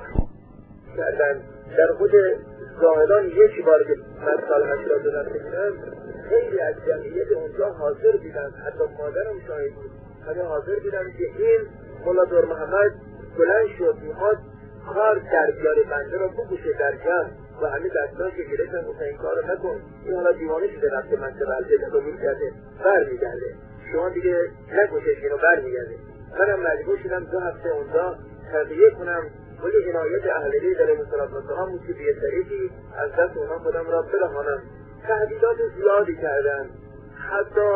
کردن. در خود زاهدان یک بار که من سال هشتاد رفته بودم، خیلی از جمعیت اونجا حاضر بودن، حتی مادرم شاهد بود، همه حاضر بودن که این مولا دور محمد بلند شد میخواد کار در بیاره بنده را بکشه در جمع و همه دستاش گرفتن گفتن این کار رو نکن، این حالا دیوانه شده رفته منطقه الجده قبول کرده بر میگرده، شما دیگه نکشش اینو بر میگرده. منم مجبور شدم دو هفته اونجا تربیه کنم، ولی عنایت اهل بیت علیهم السلام بود که به یه طریقی از دست اونا خودم را برهانم. تهدیدات زیادی کردن، حتی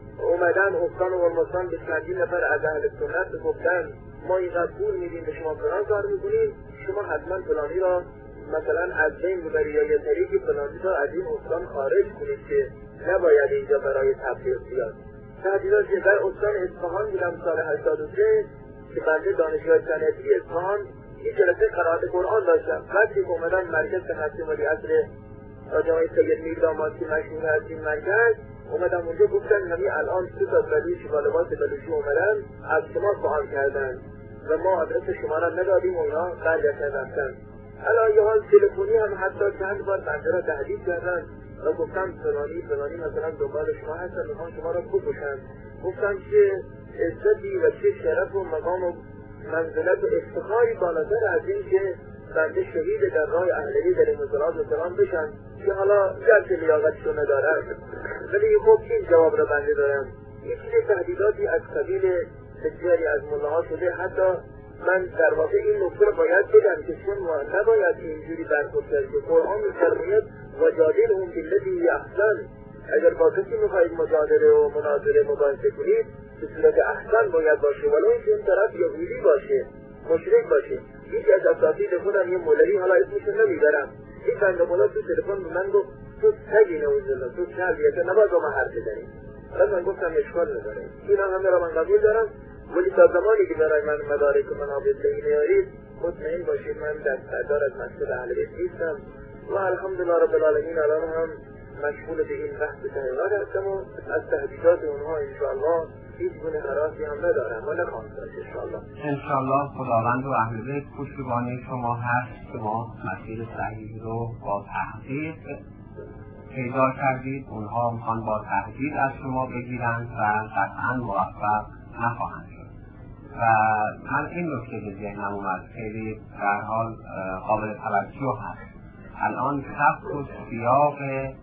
اومدن استان و هرمزگان به چندین نفر از اهل سنت گفتن ما اینقدر پول میدیم به شما فلان کار میکنیم، شما حتما فلانی را مثلا از بین ببرید یا یه طریقی فلانی را از این استان خارج کنید که نباید اینجا برای تبلیغ بیاد. تهدیدات در استان اصفهان بودم سال هشتاد و سه که بنده دانشگاه صنعتی اصفهان این جلسه قرائت قرآن داشتم. وقتی که اومدن مرکز تحصیل ولی اصل جامعه سید میرداماد که مشهور هست این مرکز، اومدم اونجا گفتن همین الان سه تا بلوچ با لباس بلوچی اومدن از شما سوال کردن و ما آدرس شما را ندادیم و اونا برگشتن رفتن. الان یه حال تلفنی هم حتی چند بار بنده را تهدید کردن و گفتن فلانی فلانی مثلا دنبال شما هستن میخوان شما را بکشن. گفتم چه عزتی و چه شرف و مقام و منزلت و افتخاری بالاتر از این که بنده شهید در راه اهل بیت علیهم السلام بشن که حالا گرچه لیاقتشو ندارن، ولی خب این جواب را بنده دارم. یک چیز تهدیداتی از قبیل بسیاری از ملاها شده. حتی من در واقع این نکته را باید بگم که چون ما نباید اینجوری برخورد کرد که قرآن می‌فرماید وجادلهم بالتی هی احسن، اگر با کسی میخواهید مجادله و مناظره مباحثه کنید به صورت احسن باید باشه، ولو اینکه اون طرف یهودی باشه، مشرک باشه. یکی از اساتید خودم یه مولوی، حالا اسمشو نمیبرم، این بنده مولا تو تلفن به من گفت تو سگی نوزالله، تو کلبیته نباید با من حرف بزنی. بعد من گفتم اشکال نداره، اینا همه را من قبول دارم، ولی تا زمانی که برای من مدارک و منابع صحیح نیارید مطمئن باشید من دستبردار از مسجد اهل بیت نیستم و الحمدلله رب العالمین الان هم مشغول به این بحث تحقیقات هستم و از تهدیدات اونها انشاءالله هیچ گونه هراسی هم ندارم و نخواهم داشت انشاءالله. انشاءالله خداوند و اهل بیت پشتیبانی شما هست که ما مسیر صحیح رو با تحقیق پیدا کردید. اونها میخوان با تهدید از شما بگیرن و قطعا موفق نخواهند شد. و من این نکته به ذهنم اومد، خیلی در حال قابل توجه هست. الان سبک و سیاق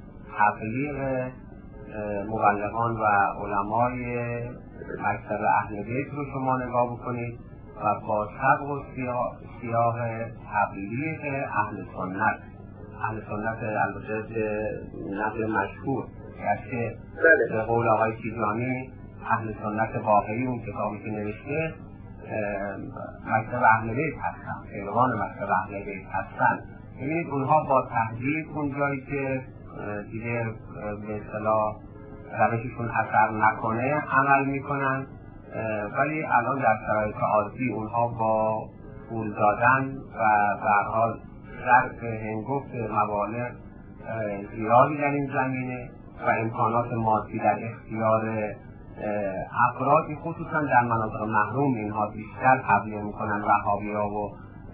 تبلیغ مبلغان و علمای مکتب اهل بیت رو شما نگاه بکنید و با سبک و سیاق تبلیغ اهل سنت اهل سنت البته نقل مشهور که به قول آقای تیجانی اهل سنت واقعی اون کتابی که نوشته مکتب اهل بیت هستن، پیروان مکتب اهل بیت هستن ببینید اونها با تهدید اون جایی که دیگه به اصطلاح روششون اثر نکنه عمل میکنن، ولی الان در شرایط عادی اونها با پول دادن و به هر حال صرف هنگفت مبالغ زیادی در این زمینه و امکانات مادی در اختیار افرادی خصوصا در مناطق محروم اینها بیشتر تبلیغ میکنن وهابی‌ها و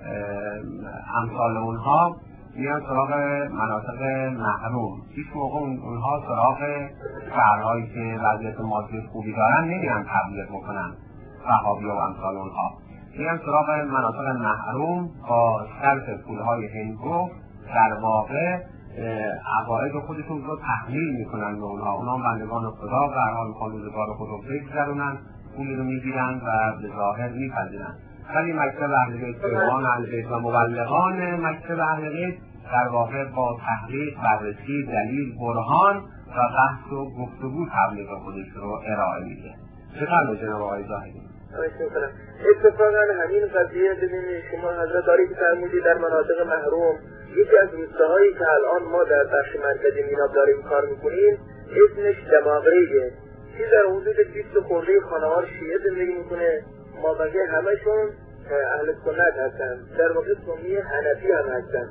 امثال اونها میان سراغ مناطق محروم. هیچ موقع اونها سراغ شهرهایی که وضعیت مادی خوبی دارن نمیان تبلیغ بکنن وهابی‌ها و امثال اونها، میان سراغ مناطق محروم با صرف پولهای هنگفت در واقع عقاید خودشون رو تحمیل میکنن به اونها. اونها بندگان خدا به هر حال میخوان روزگار خود رو بگذرونن، پولی رو میگیرن و به ظاهر میپذیرن. ولی مکتب اهل بیت پیروان اهل بیت و مبلغان مکتب اهل بیت در واقع با تحقیق، بررسی، دلیل، برهان و بحث و گفتگو تبلیغ خودش رو ارائه میده. چطور جناب آقای زاهدی؟ اتفاقا همین قضیه ببینید شما حضرت داری که فرمودید در مناطق محروم یکی از روستاهایی که الان ما در بخش مرکزی میناب داریم کار میکنیم اسمش دماغریه. چی در حدود بیست خورده خانوار شیعه زندگی میکنه، ما بقیه همشون اهل سنت هستن، در واقع سنی حنفی هم هستن.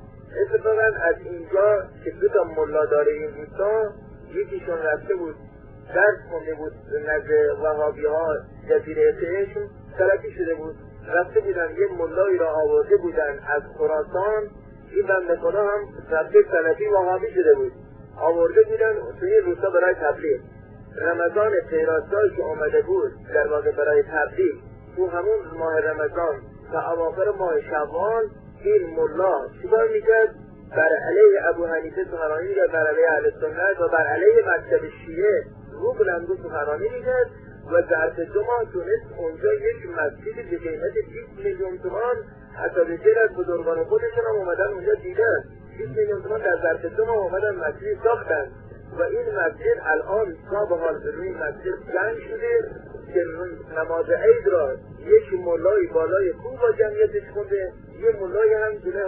اتفاقا از اینجا که دو تا ملا داره این روستا، یکیشون رفته بود درس خونده بود نزد وهابی ها جزیره تهشون سلفی شده بود، رفته بودن یه ملایی را آورده بودن از خراسان، این بنده خدا هم رفته سلفی وهابی شده بود، آورده بودن توی روستا برای تبلیغ. رمضان تیراسایی که آمده بود در واقع برای تبلیغ تو همون ماه رمضان تا اواخر ماه شوال این ملا چیکار میکرد؟ بر علیه ابو حنیفه سخنرانی میکرد، بر علیه اهل سنت و بر علیه مکتب شیعه رو بلندگو سخنرانی میکرد و ظرف دو ماه تونست اونجا یک مسجد به قیمت بیست میلیون تومان حتی بسیار از بزرگان خودشون هم اومدن اونجا دیدن، بیست میلیون تومان در ظرف دو ماه اومدن مسجد ساختن و این مسجد الان تا به حال روی مسجد جنگ شده که نماز عید را یک ملای بالای کوه با جمعیتش خونده، یه ملای هم جلوی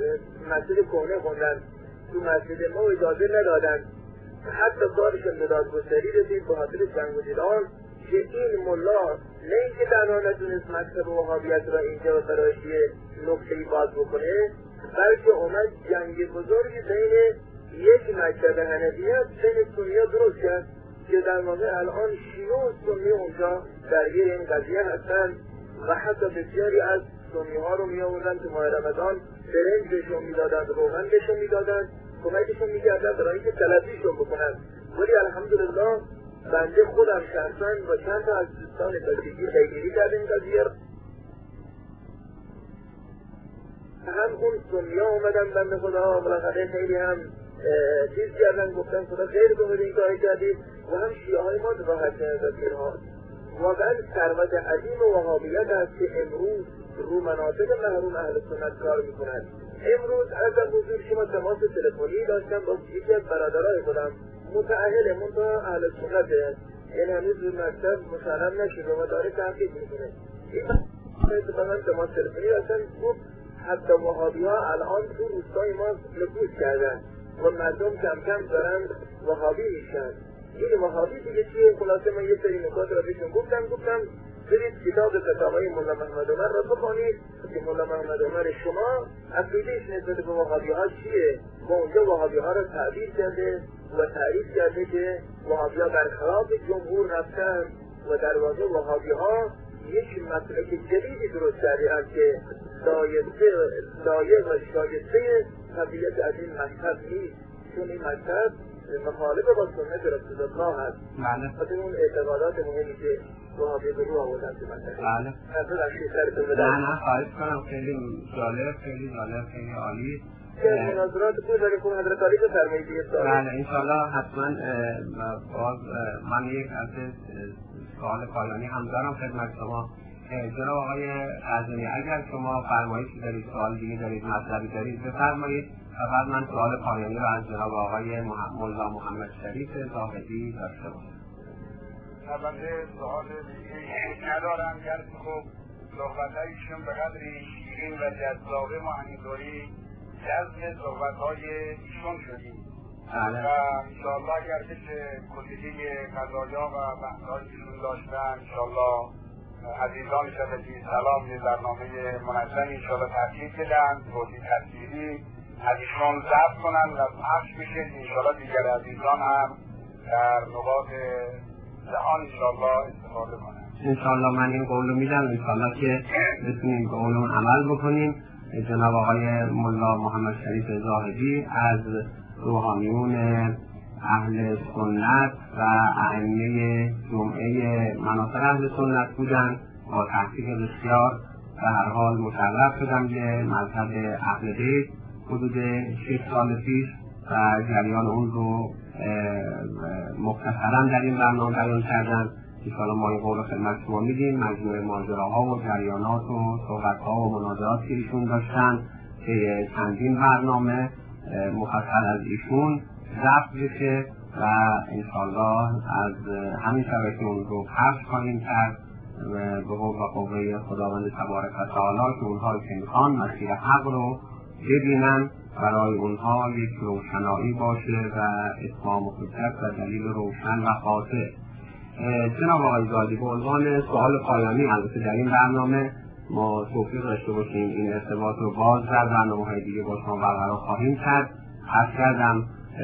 مسجد کهنه خوندن، تو مسجد ما اجازه ندادن، حتی کارشون به دادگستری رسید به خاطر جنگ و جدال که این ملا نه اینکه تنها نتونست مکتب وهابیت را اینجا برای یه نقطه‌ای باز بکنه، بلکه اومد جنگ بزرگی بین یک مکتب حنفیت بین سنی‌ها درست کرد که در واقع الان شیعه و سنی اونجا درگیر این قضیه هستن و حتی بسیاری از سنی‌ها رو می آوردن تو ماه رمضان برنج بهشون میدادن، روغن بهشون میدادن، کمکشون میکردن برای اینکه تلافیشون بکنن. ولی الحمدلله بنده خودم شخصا با چند تا از دوستان بچگی پیگیری کردیم قضیه رو، هم اون سنی‌ها اومدن بنده خدا بالاخره خیلی هم چیز کردن، گفتن خدا خیر کنید این کاری کردید و هم شیعه های ما راحت کردن. اینها واقعا ثروت عظیم وهابیت است که امروز رو مناطق محروم اهل سنت کار میکنند. امروز از حضور شما تماس تلفنی داشتم با یکی از برادرای خودم متأهل منتها اهل سنته، یعنی هنوز مکتب مسلم نشده و داره تحقیق میکنه. این اتفاقا تماس تلفنی داشتم گفت حتی وهابی ها الان تو روستای ما نفوذ کردن و مردم کم کم دارن وهابی میشن. این وهابی دیگه چیه؟ خلاصه من یه سری نکات را بهشون گفتم گفتم برید کتاب فتاوای مولا محمد عمر را بخونید که مولا محمد عمر شما عقیده‌اش نسبت به وهابی ها چیه و اونجا وهابی ها را تعبیر کرده و تعریف کرده که وهابی ها برخلاف جمهور رفتن و در واقع وهابی ها یک مسلک جدیدی درست کردن که لایق و شایسته طبیعت از این مذهب نیست، چون این مذهب مخالف با سنت رسول الله هست. بله. خاطر اون اعتقادات مهمی که وهابی به رو آوردن تو مذهب. بله. اصلا از سرتون بدن. نه نه خواهش کنم، خیلی جالب، خیلی جالب، خیلی عالی. که مناظرات خوب داریم که حضرت علی بفرمایید دیگه سوال. بله انشاءالله حتما. باز من یک از سوال پایانی هم دارم خدمت شما. جناب آقای قزوینی اگر شما فرمایشی دارید، سوال دیگه دارید، مطلبی دارید بفرمایید و بعد من سوال پایانی رو از جناب آقای مولا محمد شریف زاهدی داشته باشم. البته سوال دیگه ندارم، گرچه خب صحبت‌هایشون به قدری شیرین و جذابه ما همینطوری جذب صحبت‌های ایشون شدیم بله. و انشاءالله اگر که کلیه قضایا و بحث‌های ایشون داشتن انشاءالله عزیزان شبکه سلام یه برنامه منظمی انشاءالله ترتیب بدن، توضیح تصویری از ایشون ضبط کنن و پخش بشه، انشاءالله دیگر عزیزان هم در نقاط جهان انشاءالله استفاده کنن. انشاءالله من این قول رو میدم، انشاءالله که بتونیم به اون عمل بکنیم. جناب آقای ملا محمد شریف زاهدی از روحانیون اهل سنت و ائمه جمعه مناصر اهل سنت بودن، با تحقیق بسیار به هر حال مشرف شدم به مذهب اهل بیت حدود شش سال پیش و جریان اون رو مختصرا در این برنامه بیان کردن. انشاءالله ما این قول خدمت شما میدیم. مجموعه ماجراها و جریانات و صحبت‌ها و مناظرات که ایشون داشتن که چندین برنامه مفصل از ایشون ضبط بشه و انشاءالله از همین شبکه اون رو پخش خواهیم کرد به قول و قوه خداوند تبارک و تعالی که اونها که میخوان مسیر حق رو ببینن، برای اونها یک روشنایی باشه و اتمام حجت و دلیل روشن و قاطع. جناب آقای زاهدی، به عنوان سوال پایانی البته در این برنامه ما توفیق داشته باشیم این ارتباط رو باز در برنامه‌های دیگه با شما برقرار خواهیم کرد. عرض کردم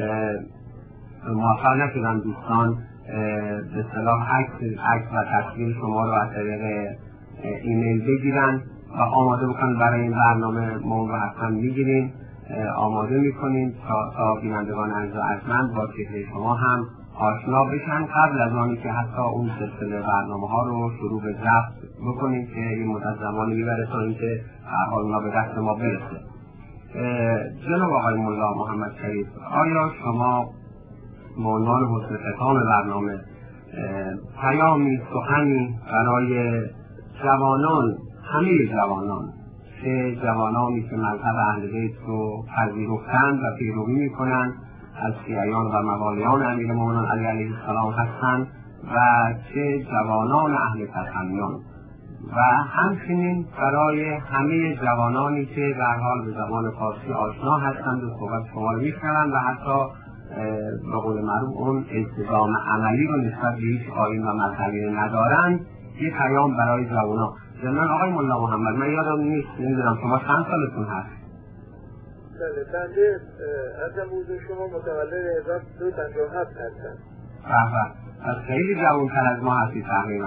موفق نشدن دوستان به اصطلاح عکس عکس و تصویر شما رو از طریق ایمیل بگیرن و آماده بکنن برای این برنامه. ما رو حتما میگیریم، آماده میکنیم تا, تا بینندگان عزیز و ارجمند با چهره شما هم آشنا بشن قبل از آنی که حتی اون سلسله برنامه ها رو شروع به ضبط بکنیم که این مدت زمانی میبره تا اینکه هر حال اونا به دست ما برسه. جناب آقای ملا محمد شریف، آیا شما به عنوان حسن ختام برنامه پیامی سخنی برای جوانان، همه جوانان، چه جوانانی که مذهب اهل بیت رو پذیرفتند و پیروی میکنند از شیعیان و موالیان امیرالمومنین علی علیه السلام هستند و چه جوانان اهل تشیع و همچنین برای همه جوانانی که در حال به زبان فارسی آشنا هستند و صحبت شما رو میشنوند و حتی به قول معروف اون التزام عملی رو نسبت به هیچ آیین و مذهبی ندارند، یه پیام برای جوانان. جناب آقای ملا محمد، من یادم نیست، نمیدونم شما چند سالتون هست؟ بله، بنده از موضوع شما متولد هزار و سیصد و پنجاه و هفت هستم. بله، از خیلی جوان‌تر از ما هستی تقریبا.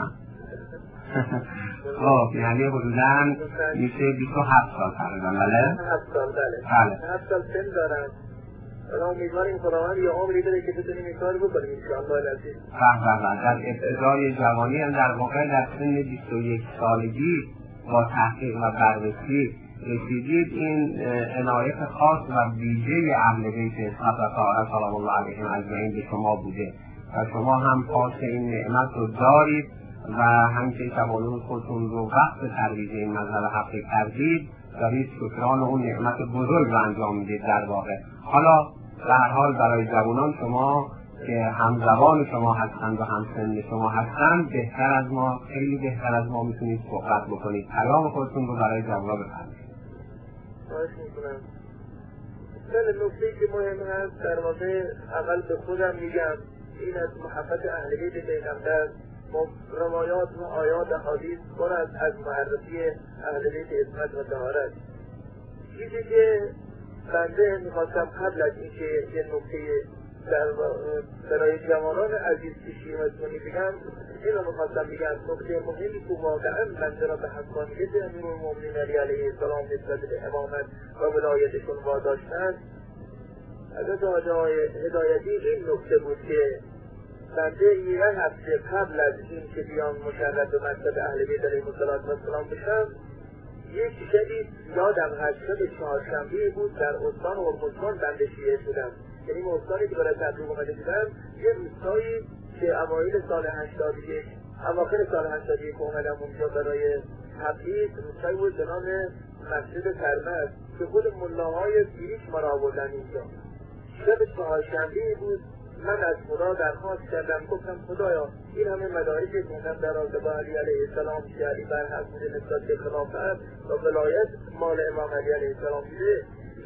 خب یعنی حدوداً میشه بیست و هفت سال تقریبا. بله؟ هفت سال بله. بله. هفت سال سن دارم. الان امیدواریم خداوند یه عمری بده که بتونیم این کار بکنیم انشاءالله العزیز. بله بله، در ابتدای جوانی هم در واقع در سن بیست و یک سالگی با تحقیق و بررسی رسیدید. این عنایت خاص و ویژه اهل بیت حضرت طاهر سلام الله علیهم اجمعین به شما بوده و شما هم پاس این نعمت رو دارید و همچنین توانون خودتون رو وقت ترویج این مذهب حق کردید و هیچ شکران اون نعمت بزرگ رو انجام میدید در واقع. حالا به هر حال برای جوانان شما که همزبان شما هستند و همسن شما هستند بهتر از ما، خیلی بهتر از ما میتونید صحبت بکنید، پیام خودتون رو برای جوانان بفرمایید. خواهش میکنم. بله، نکته‌ای که مهم هست در واقع اول به خودم میگم این از محبت اهل بیت پیغمبر، روایات و آیات و حدیث پر از از معرفی اهل بیت عصمت و طهارت. چیزی که بنده میخواستم قبل از اینکه یه نکته در برای جوانان عزیز که شیعه‌سنی بگم، این رو میخواستم بگم نکته مهمی که واقعا بنده را به حقانیت امیرالمومنین علی علیه السلام نسبت به امامت و ولایتشون واداشتند. حضرت آقای هدایتی این نکته بود که بنده یه هفته قبل از این که بیان مشرف به مکتب اهل بیت علیهم السلام بشم، یک شبی یادم هست شب چهارشنبه بود در استان هرمزگان بنده شیعه شدم. یعنی استانی که برای تبلیغ اومده بودم، یه روستایی که اوایل سال هشتاد و یک اواخر سال هشتاد و یک اومدم اونجا برای تبلیغ، روستایی بود به نام مسجد ترمز که خود ملاهای سیریک ما را آوردن اینجا. شب چهارشنبه بود. من از خدا درخواست کردم، گفتم خدایا این همه مدارک خوندم در رابطه با علی علیه السلام که علی برحق بوده نسبت به خلافت و ولایت مال امام علی علیه السلام بوده،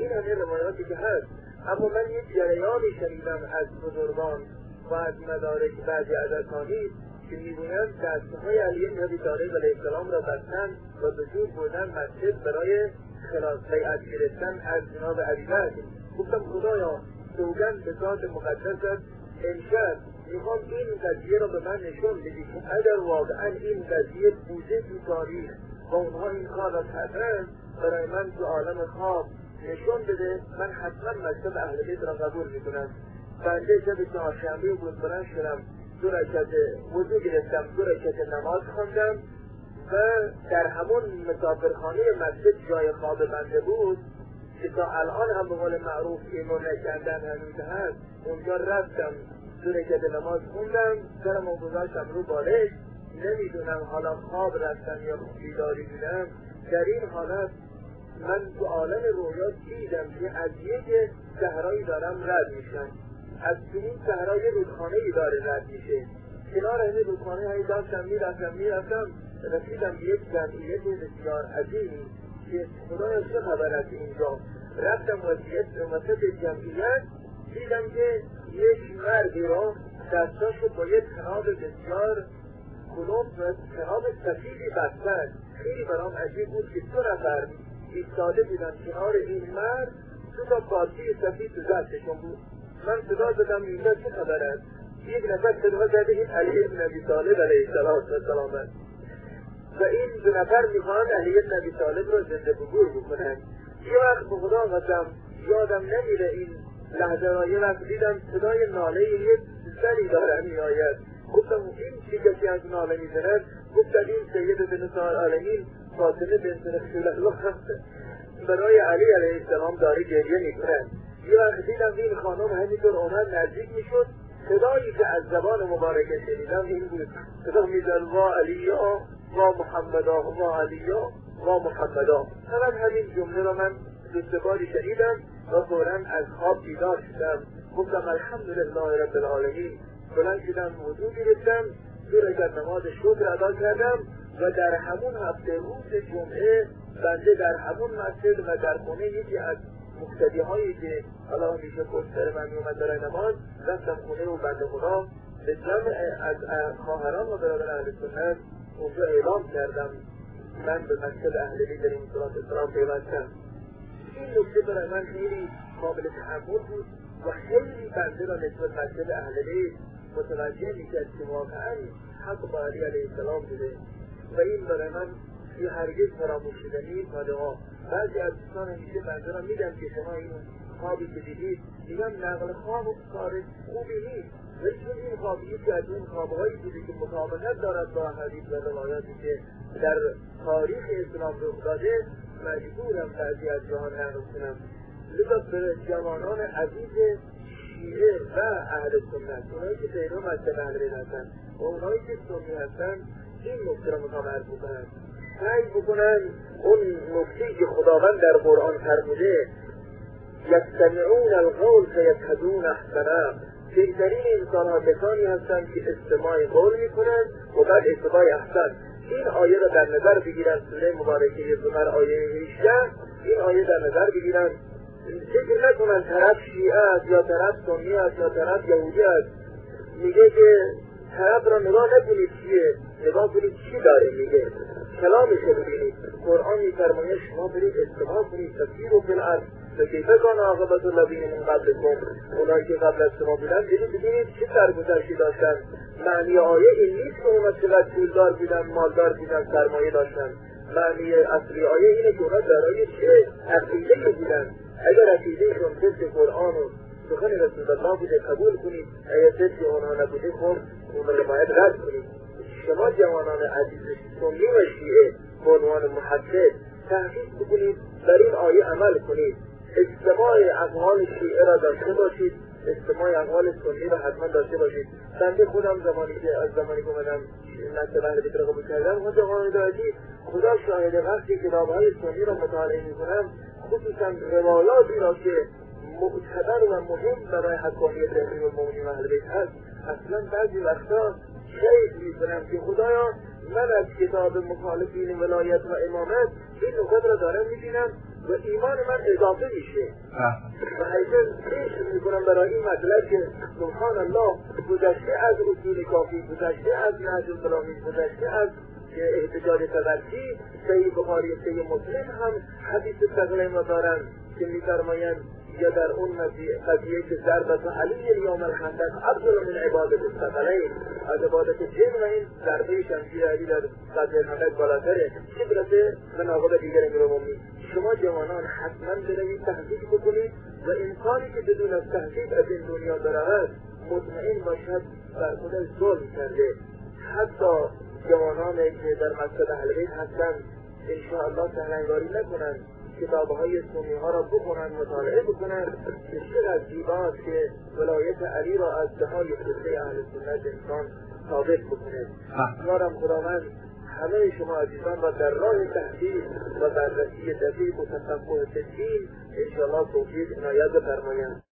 این همه روایاتی که هست. اما من یک جریانی شنیدم از بزرگان و از مدارک بعضی از اسانید که میگویند دستهای علی بن ابی طالب علیه السلام را بستند و به زور بردن مسجد برای خلاص بیعت گرفتن از جناب ابوبکر. گفتم خدایا سوگند به ذات مقدست امشب میخوام این قضیه را به من نشون بدی که اگر واقعا این قضیه بوده تو تاریخ و اونها این کار را کردن برای من تو عالم خواب نشون بده، من حتما مکتب اهل بیت را قبول میکنم. بنده شب چهارشنبه بود بلند شدم، دو رکعت وضو گرفتم، دو رکعت نماز خواندم و در همون مسافرخانه مسجد جای خواب بنده بود که تا الان هم به قول معروف ایمون نکردن هنوز هست. اونجا رفتم دو رکعت نماز خوندم، سرم و گذاشتم رو بالش. نمیدونم حالا خواب رفتم یا بیداری بودم. در این حالت من تو عالم رویا دیدم که از یک صحرایی دارم رد میشم، از این صحرای رودخانه‌ای داره رد میشه. کنار این رودخانه هایی داشتم میرفتم میرفتم رسیدم به یک جمعیت بسیار عظیمی که خدایا چه خبر از اینجا. رفتم وسط جمعیت دیدم که یک مردی را دستاشو با یک خناب بسیار کلوم و خناب سفیدی بستن. خیلی برام عجیب بود که دو نفر ایستاده بودن کنار این مرد، دو تا پارچه سفید تو دستشون بود. من صدا زدم اینجا چه خبر است؟ یک نفر صدا زده این علی بن ابی طالب علیه السلام است و این دو نفر میخوان علی بن ابی طالب را زنده بگور بکنن. یه وقت به خدا قسم یادم نمیره این لحظه را، یه وقت دیدم صدای ناله یک زنی داره میآید. گفتم این چی کسی از ناله میزند؟ گفتم این سید بن العالمین فاطمه بنت رسول الله برای علی علیه السلام داره گریه میکنه. یه وقت دیدم این خانم همینطور اومد نزدیک میشد، صدایی که از زبان مبارکه شنیدم این بود، صدا میزن وا علیا وا محمدا وا علیا وا محمدا. فقط همین جمله را من دو باری شنیدم و فوراً از خواب بیدار شدم. گفتم الحمدلله رب العالمین. بلند شدم وضو گرفتم، دو رکعت نماز شکر ادا کردم و در همون هفته روز جمعه بنده در همون مسجد و در خونه یکی از مقتدی هایی که حالا میشه پشتر من میومد برای نماز رفتم خونه و بنده خدا به جمع از خواهران و برادر اهل سنت اونجا اعلام کردم من به مسجد اهل بیت علیهم السلام پیوستم. این نکته برای من خیلی قابل تحمل بود و خیلی بنده را نسبت مسجد اهل بیت متوجه میکرد که واقعا حق با علی علیه السلام بوده و این برای من یه هرگز فراموش شدنی نیست. بعضی از دوستان همیشه بنده را میگن که شما این خوابی که دیدید، میگم نقل خواب کار خوبی نیست، ولی چون این خوابی که از اون خوابهایی بوده که مطابقت دارد با حدیث و روایاتی که در تاریخ اسلام رخ داده، مجبورم بعضی از جهان نقل کنم. لذا به جوانان عزیز شیعه و اهل سنت، اونایی که پیرو مذهب اهل بیت هستن و اونایی که سنی هستن، این نکته را مطابقت بکنن، سعی بکنن اون نکته‌ای که خداوند در قرآن فرموده یستمعون القول فیتبعون احسنه، بهترین انسان‌ها کسانی هستند که استماع قول میکنن و بعد اتباع احسن. این آیه را در نظر بگیرن، سوره مبارکه زمر آیه هجده، این آیه در نظر بگیرن، فکر نکنن طرف شیعه است یا طرف سنی است یا طرف یهودی است. میگه که طرف را نگاه نکنید چیه، نگاه کنید چی داره میگه، کلامش رو ببینید. قرآن میفرماید شما برید استماع کنید، تفسیروا فی الارض فکیف کان عاقبة الذین من قبلکم، اونایی که قبل از شما بودن برید ببینید چه سرگذشتی داشتن. معنی آیه این نیست که اونا چقدر پولدار بودن، مالدار بودن، سرمایه داشتن. معنی اصلی آیه اینه که اونا دارای چه عقیده‌ای بودن. اگر عقیده‌شون طبق قرآن و سخن رسول الله بوده قبول کنید، اگر طبق اونها نبوده خب اون رو باید رد کنید. شما جوانان عزیز سنی و شیعه به عنوان محدث تحقیق بکنید، در این آیه عمل کنید، استماع اقوال شیعه را داشته باشید، استماع اقوال سنی را حتما داشته باشید. بنده خودم زمانی که از زمانی که اومدم نسل اهل بیت را قبول کردم، خود جوانان داشتی خدا شاهد وقتی کتاب‌های سنی را مطالعه می‌کنم، خصوصا روایاتی را که معتبر و مهم برای حقانیت امیرالمومنین و اهل بیت هست، اصلا بعضی وقتا شاید می‌کنم که خدایا من از کتاب مخالفین ولایت و امامت این نکات را دارم میبینم و ایمان من اضافه میشه و حیث پیش میکنم برای این مطلب که سبحان الله گذشته از اصول کافی، گذشته از نهج البلاغه، گذشته از احتجاج تبرکی، صحیح بخاری و صحیح مسلم هم حدیث ثقلین را دارند که میفرمایند یا در اون قضیه که ضربت علی الیوم الخندق افضل من عبادت الثقلین، از عبادت جن و این ضربه شمشیر علی در قضیه الخندق بالاتره، چه برسه مناقب دیگر امیر مومنین. شما جوانان حتما بروید تحقیق بکنید و انسانی که بدون از تحقیق از این دنیا برود مطمئن باشد بر خودش ظلم کرده. حتی جوانانی که در مسجد اهل بیت هستند انشاءالله سهلنگاری نکنند، کتابهای سنی ها را بخونند، مطالعه بکنند که چقدر زیباست که ولایت علی را از دهای قصه اهل سنت انسان ثابت بکنه. امیدوارم خداوند همه شما عزیزان را در راه تحقیق و بررسی دقیق و تفقه دین انشاءالله توفیق عنایت بفرمایند.